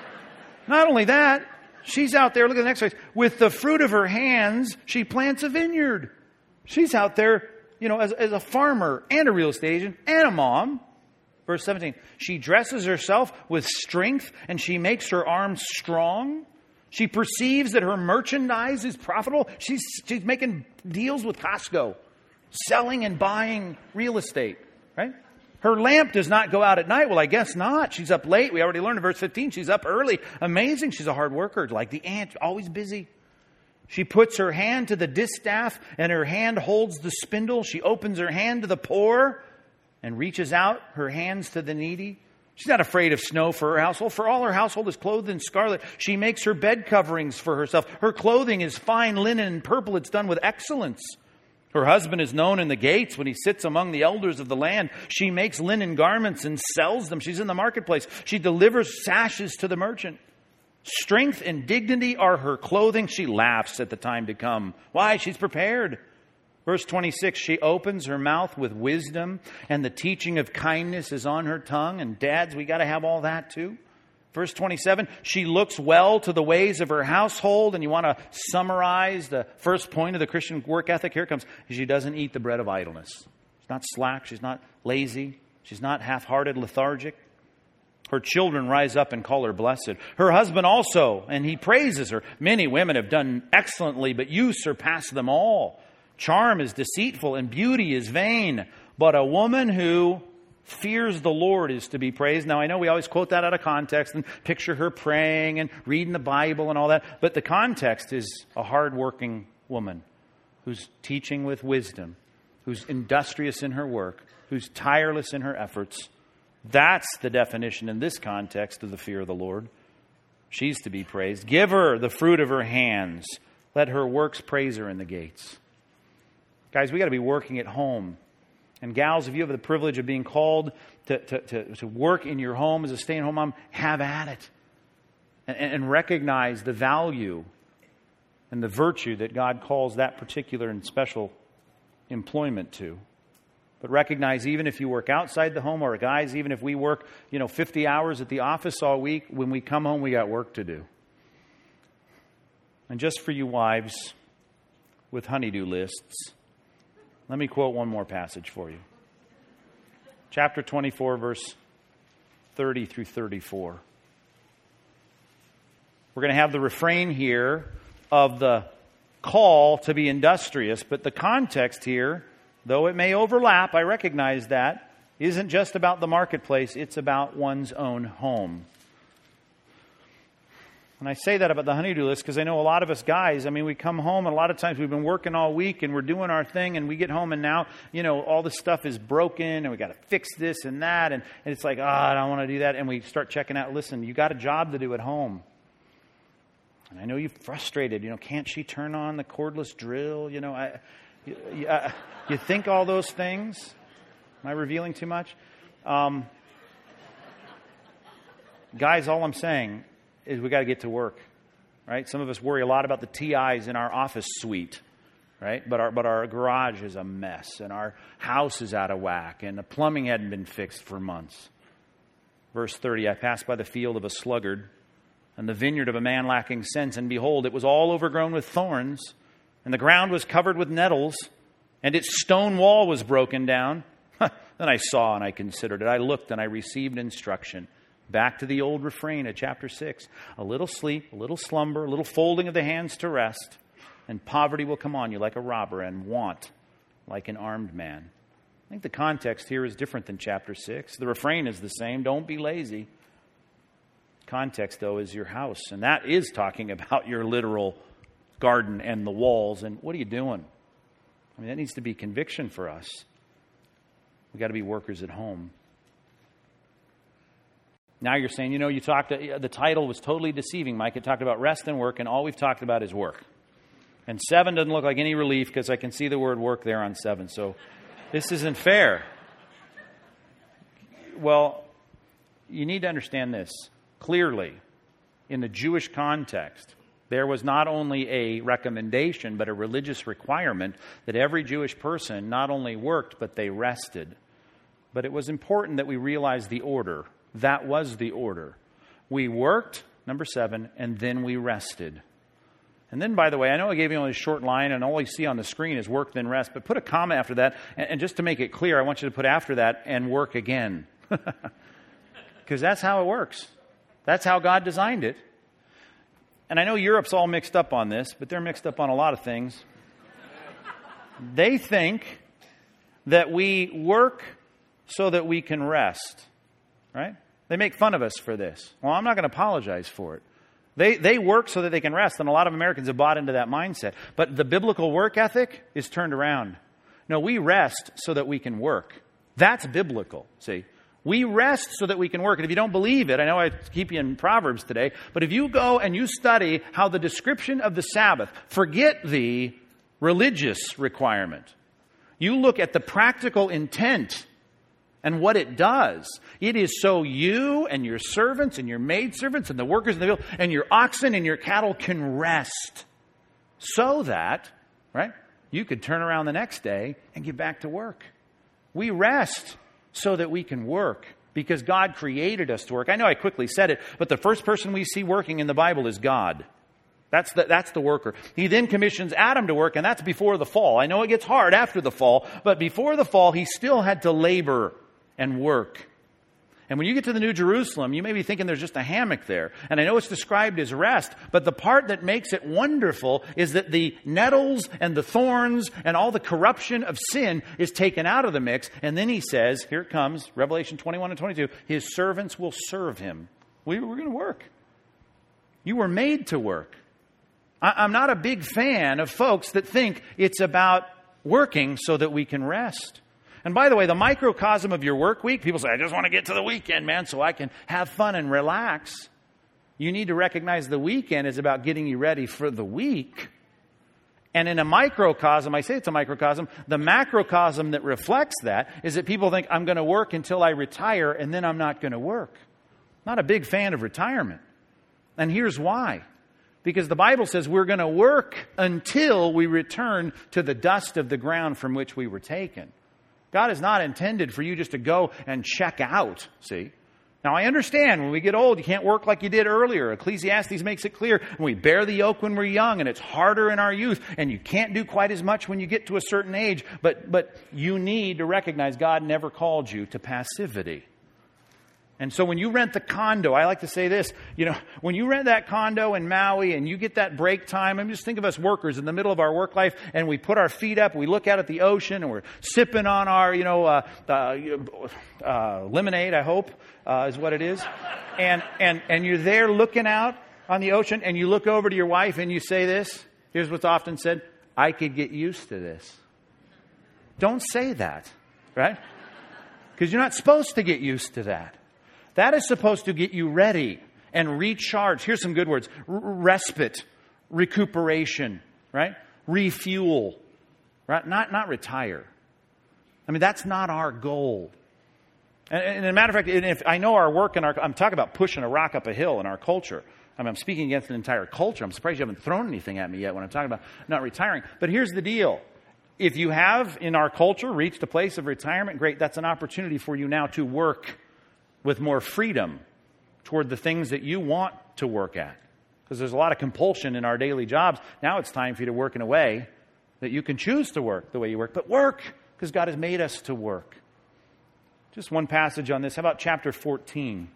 Not only that, she's out there, look at the next phrase, with the fruit of her hands, she plants a vineyard. She's out there, as a farmer and a real estate agent and a mom. Verse 17, she dresses herself with strength and she makes her arms strong. She perceives that her merchandise is profitable. She's making deals with Costco, selling and buying real estate, right? Her lamp does not go out at night. Well, I guess not. She's up late. We already learned in verse 15. She's up early. Amazing. She's a hard worker, like the ant, always busy. She puts her hand to the distaff, and her hand holds the spindle. She opens her hand to the poor and reaches out her hands to the needy. She's not afraid of snow for her household, for all her household is clothed in scarlet. She makes her bed coverings for herself. Her clothing is fine linen and purple. It's done with excellence. Her husband is known in the gates when he sits among the elders of the land. She makes linen garments and sells them. She's in the marketplace. She delivers sashes to the merchant. Strength and dignity are her clothing. She laughs at the time to come. Why? She's prepared. Verse 26, she opens her mouth with wisdom, and the teaching of kindness is on her tongue. And dads, we got to have all that too. Verse 27, she looks well to the ways of her household. And you want to summarize the first point of the Christian work ethic? Here it comes. She doesn't eat the bread of idleness. She's not slack. She's not lazy. She's not half-hearted, lethargic. Her children rise up and call her blessed. Her husband also, and he praises her. Many women have done excellently, but you surpass them all. Charm is deceitful and beauty is vain. But a woman who fears the Lord is to be praised. Now, I know we always quote that out of context and picture her praying and reading the Bible and all that. But the context is a hardworking woman who's teaching with wisdom, who's industrious in her work, who's tireless in her efforts. That's the definition in this context of the fear of the Lord. She's to be praised. Give her the fruit of her hands. Let her works praise her in the gates. Guys, we got to be working at home. And gals, if you have the privilege of being called to work in your home as a stay-at-home mom, have at it. And recognize the value and the virtue that God calls that particular and special employment to. But recognize even if you work outside the home, or guys, even if we work 50 hours at the office all week, when we come home, we got work to do. And just for you wives with honey-do lists, let me quote one more passage for you. Chapter 24, verse 30 through 34. We're going to have the refrain here of the call to be industrious, but the context here, though it may overlap, I recognize that, isn't just about the marketplace, it's about one's own home. And I say that about the honey-do list because I know a lot of us guys, we come home and a lot of times we've been working all week and we're doing our thing and we get home and now, all the stuff is broken and we got to fix this and that. And it's like, I don't want to do that. And we start checking out, listen, you got a job to do at home. And I know you're frustrated. Can't she turn on the cordless drill? You think all those things? Am I revealing too much? Guys, all I'm saying is we got to get to work, right? Some of us worry a lot about the TIs in our office suite, right? But our garage is a mess, and our house is out of whack, and the plumbing hadn't been fixed for months. Verse 30, I passed by the field of a sluggard and the vineyard of a man lacking sense, and behold, it was all overgrown with thorns, and the ground was covered with nettles, and its stone wall was broken down. Then I saw and I considered it. I looked and I received instruction. Back to the old refrain of chapter 6. A little sleep, a little slumber, a little folding of the hands to rest, and poverty will come on you like a robber, and want like an armed man. I think the context here is different than chapter 6. The refrain is the same. Don't be lazy. Context, though, is your house. And that is talking about your literal garden and the walls. And what are you doing? I mean, that needs to be conviction for us. We've got to be workers at home. Now you're saying, you talked, the title was totally deceiving, Mike. It talked about rest and work, and all we've talked about is work. And 7 doesn't look like any relief because I can see the word work there on 7. So this isn't fair. Well, you need to understand this. Clearly, in the Jewish context, there was not only a recommendation, but a religious requirement that every Jewish person not only worked, but they rested. But it was important that we realize the order. That was the order. We worked, number 7, and then we rested. And then, by the way, I know I gave you only a short line, and all you see on the screen is work, then rest. But put a comma after that, and just to make it clear, I want you to put after that, and work again. Because that's how it works. That's how God designed it. And I know Europe's all mixed up on this, but they're mixed up on a lot of things. They think that we work so that we can rest, right? They make fun of us for this. Well, I'm not going to apologize for it. They work so that they can rest, and a lot of Americans have bought into that mindset. But the biblical work ethic is turned around. No, we rest so that we can work. That's biblical, see? We rest so that we can work. And if you don't believe it, I know I keep you in Proverbs today, but if you go and you study how the description of the Sabbath, forget the religious requirement. You look at the practical intent and what it does. It is so you and your servants and your maidservants and the workers in the field and your oxen and your cattle can rest so that, right, you could turn around the next day and get back to work. We rest so that we can work because God created us to work. I know I quickly said it, but the first person we see working in the Bible is God. That's the worker. He then commissions Adam to work, and that's before the fall. I know it gets hard after the fall, but before the fall, he still had to labor and work. And when you get to the New Jerusalem, you may be thinking there's just a hammock there. And I know it's described as rest, but the part that makes it wonderful is that the nettles and the thorns and all the corruption of sin is taken out of the mix. And then he says, here it comes, Revelation 21 and 22, his servants will serve him. We're going to work. You were made to work. I'm not a big fan of folks that think it's about working so that we can rest. And by the way, the microcosm of your work week, people say, I just want to get to the weekend, man, so I can have fun and relax. You need to recognize the weekend is about getting you ready for the week. And in a microcosm, I say it's a microcosm, the macrocosm that reflects that is that people think, I'm going to work until I retire and then I'm not going to work. Not a big fan of retirement. And here's why. Because the Bible says we're going to work until we return to the dust of the ground from which we were taken. God is not intended for you just to go and check out, see? Now, I understand when we get old, you can't work like you did earlier. Ecclesiastes makes it clear. We bear the yoke when we're young, and it's harder in our youth, and you can't do quite as much when you get to a certain age. But you need to recognize God never called you to passivity. And so when you rent the condo, I like to say this, when you rent that condo in Maui and you get that break time, just think of us workers in the middle of our work life and we put our feet up, we look out at the ocean and we're sipping on our, lemonade, I hope, is what it is. And you're there looking out on the ocean and you look over to your wife and you say this, here's what's often said, I could get used to this. Don't say that, right? Because you're not supposed to get used to that. That is supposed to get you ready and recharge. Here's some good words. Respite, recuperation, right? Refuel, right? Not retire. I mean, that's not our goal. And as a matter of fact, if I know our work and I'm talking about pushing a rock up a hill in our culture. I'm speaking against an entire culture. I'm surprised you haven't thrown anything at me yet when I'm talking about not retiring. But here's the deal. If you have, in our culture, reached a place of retirement, great, that's an opportunity for you now to work with more freedom toward the things that you want to work at. Because there's a lot of compulsion in our daily jobs. Now it's time for you to work in a way that you can choose to work the way you work. But work, because God has made us to work. Just one passage on this. How about chapter 14?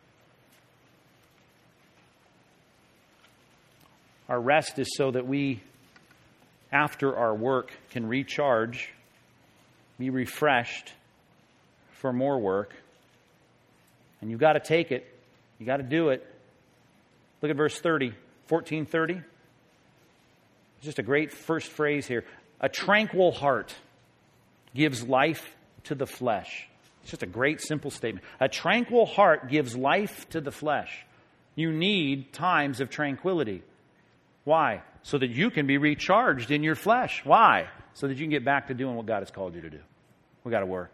Our rest is so that we, after our work, can recharge, be refreshed for more work. And you've got to take it. You've got to do it. Look at verse 30, 14:30. It's just a great first phrase here. A tranquil heart gives life to the flesh. It's just a great, simple statement. A tranquil heart gives life to the flesh. You need times of tranquility. Why? So that you can be recharged in your flesh. Why? So that you can get back to doing what God has called you to do. We've got to work.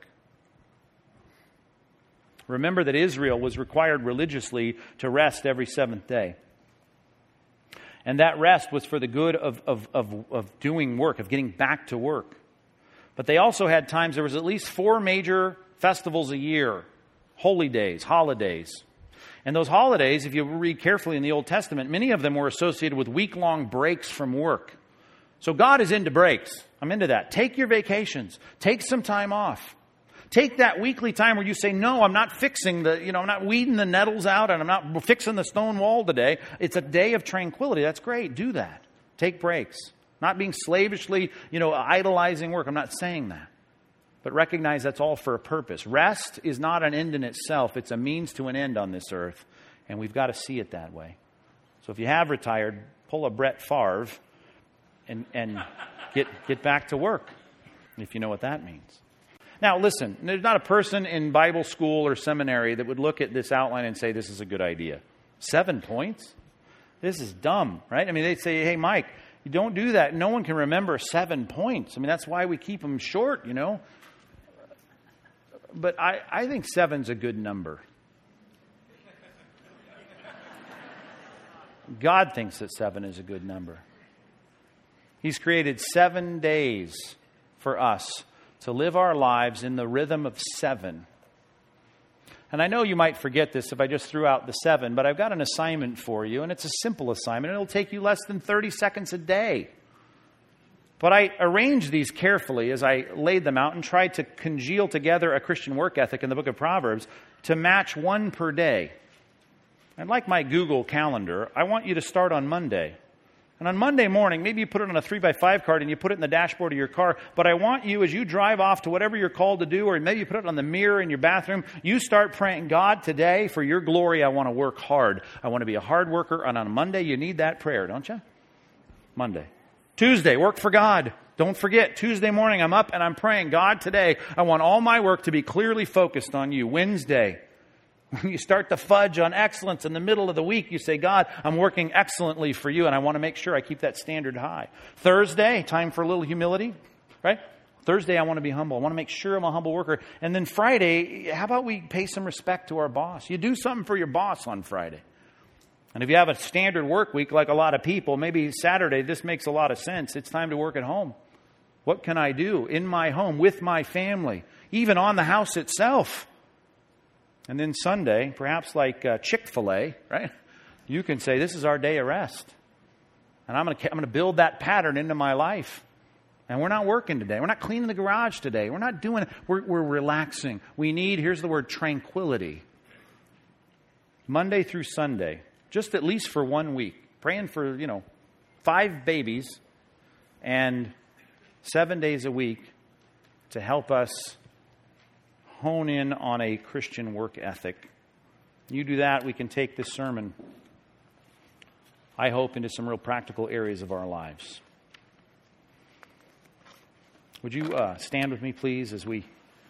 Remember that Israel was required religiously to rest every seventh day. And that rest was for the good of doing work, of getting back to work. But they also had times, there was at least 4 major festivals a year, holy days, holidays. And those holidays, if you read carefully in the Old Testament, many of them were associated with week-long breaks from work. So God is into breaks. I'm into that. Take your vacations. Take some time off. Take that weekly time where you say, no, I'm not fixing I'm not weeding the nettles out and I'm not fixing the stone wall today. It's a day of tranquility. That's great. Do that. Take breaks. Not being slavishly, idolizing work. I'm not saying that. But recognize that's all for a purpose. Rest is not an end in itself. It's a means to an end on this earth. And we've got to see it that way. So if you have retired, pull a Brett Favre and get back to work, if you know what that means. Now, listen, there's not a person in Bible school or seminary that would look at this outline and say, this is a good idea. 7 points? This is dumb, right? I mean, they'd say, hey, Mike, you don't do that. No one can remember 7 points. I mean, that's why we keep them short, But I think 7's a good number. God thinks that 7 is a good number. He's created 7 days for us to live our lives in the rhythm of 7. And I know you might forget this if I just threw out the 7, but I've got an assignment for you, and it's a simple assignment. It'll take you less than 30 seconds a day. But I arranged these carefully as I laid them out and tried to congeal together a Christian work ethic in the book of Proverbs to match 1 per day. And like my Google Calendar, I want you to start on Monday. And on Monday morning, maybe you put it on a 3x5 card and you put it in the dashboard of your car. But I want you, as you drive off to whatever you're called to do, or maybe you put it on the mirror in your bathroom, you start praying, God, today, for your glory, I want to work hard. I want to be a hard worker. And on Monday, you need that prayer, don't you? Monday. Tuesday, work for God. Don't forget, Tuesday morning, I'm up and I'm praying, God, today, I want all my work to be clearly focused on you. Wednesday, when you start to fudge on excellence in the middle of the week, you say, God, I'm working excellently for you, and I want to make sure I keep that standard high. Thursday, time for a little humility, right? Thursday, I want to be humble. I want to make sure I'm a humble worker. And then Friday, how about we pay some respect to our boss? You do something for your boss on Friday. And if you have a standard work week like a lot of people, maybe Saturday, this makes a lot of sense. It's time to work at home. What can I do in my home, with my family, even on the house itself? And then Sunday, perhaps like Chick-fil-A, right? You can say, this is our day of rest. And I'm going to build that pattern into my life. And we're not working today. We're not cleaning the garage today. We're not doing it. We're relaxing. We need, here's the word, tranquility. Monday through Sunday. Just at least for 1 week. Praying for, 5 babies and 7 days a week to help us hone in on a Christian work ethic. You do that, we can take this sermon, I hope, into some real practical areas of our lives. Would you stand with me, please, as we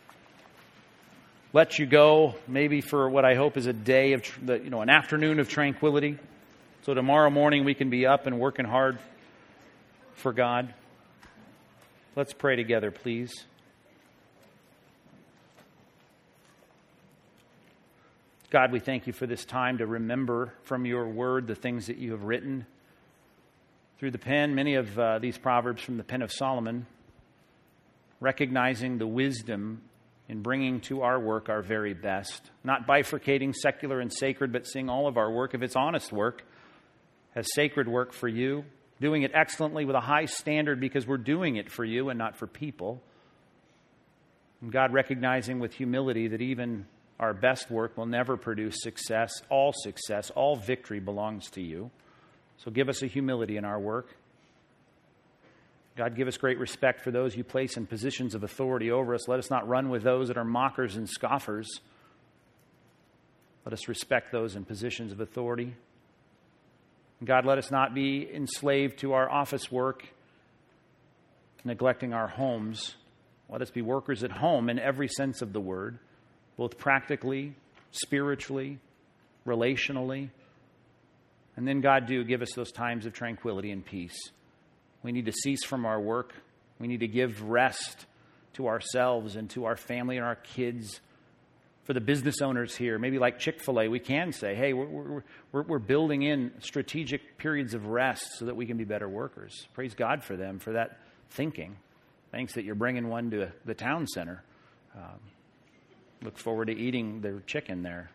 let you go, maybe for what I hope is a day of, an afternoon of tranquility. So tomorrow morning we can be up and working hard for God. Let's pray together, please. God, we thank you for this time to remember from your word the things that you have written through the pen, many of these proverbs from the pen of Solomon, recognizing the wisdom in bringing to our work our very best, not bifurcating secular and sacred, but seeing all of our work, if it's honest work, as sacred work for you, doing it excellently with a high standard because we're doing it for you and not for people. And God, recognizing with humility that even our best work will never produce success, all victory belongs to you. So give us a humility in our work. God, give us great respect for those you place in positions of authority over us. Let us not run with those that are mockers and scoffers. Let us respect those in positions of authority. God, let us not be enslaved to our office work, neglecting our homes. Let us be workers at home in every sense of the word, both practically, spiritually, relationally. And then, God, do give us those times of tranquility and peace. We need to cease from our work. We need to give rest to ourselves and to our family and our kids. For the business owners here, maybe like Chick-fil-A, we can say, hey, we're building in strategic periods of rest so that we can be better workers. Praise God for them, for that thinking. Thanks that you're bringing one to the town center. Look forward to eating their chicken there.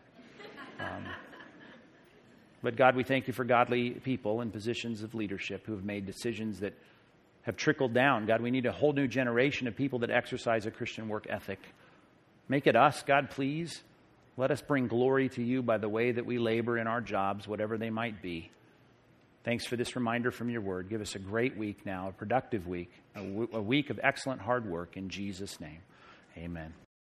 But God, we thank you for godly people in positions of leadership who have made decisions that have trickled down. God, we need a whole new generation of people that exercise a Christian work ethic. Make it us, God, please. Let us bring glory to you by the way that we labor in our jobs, whatever they might be. Thanks for this reminder from your word. Give us a great week now, a productive week, a week of excellent hard work in Jesus' name. Amen.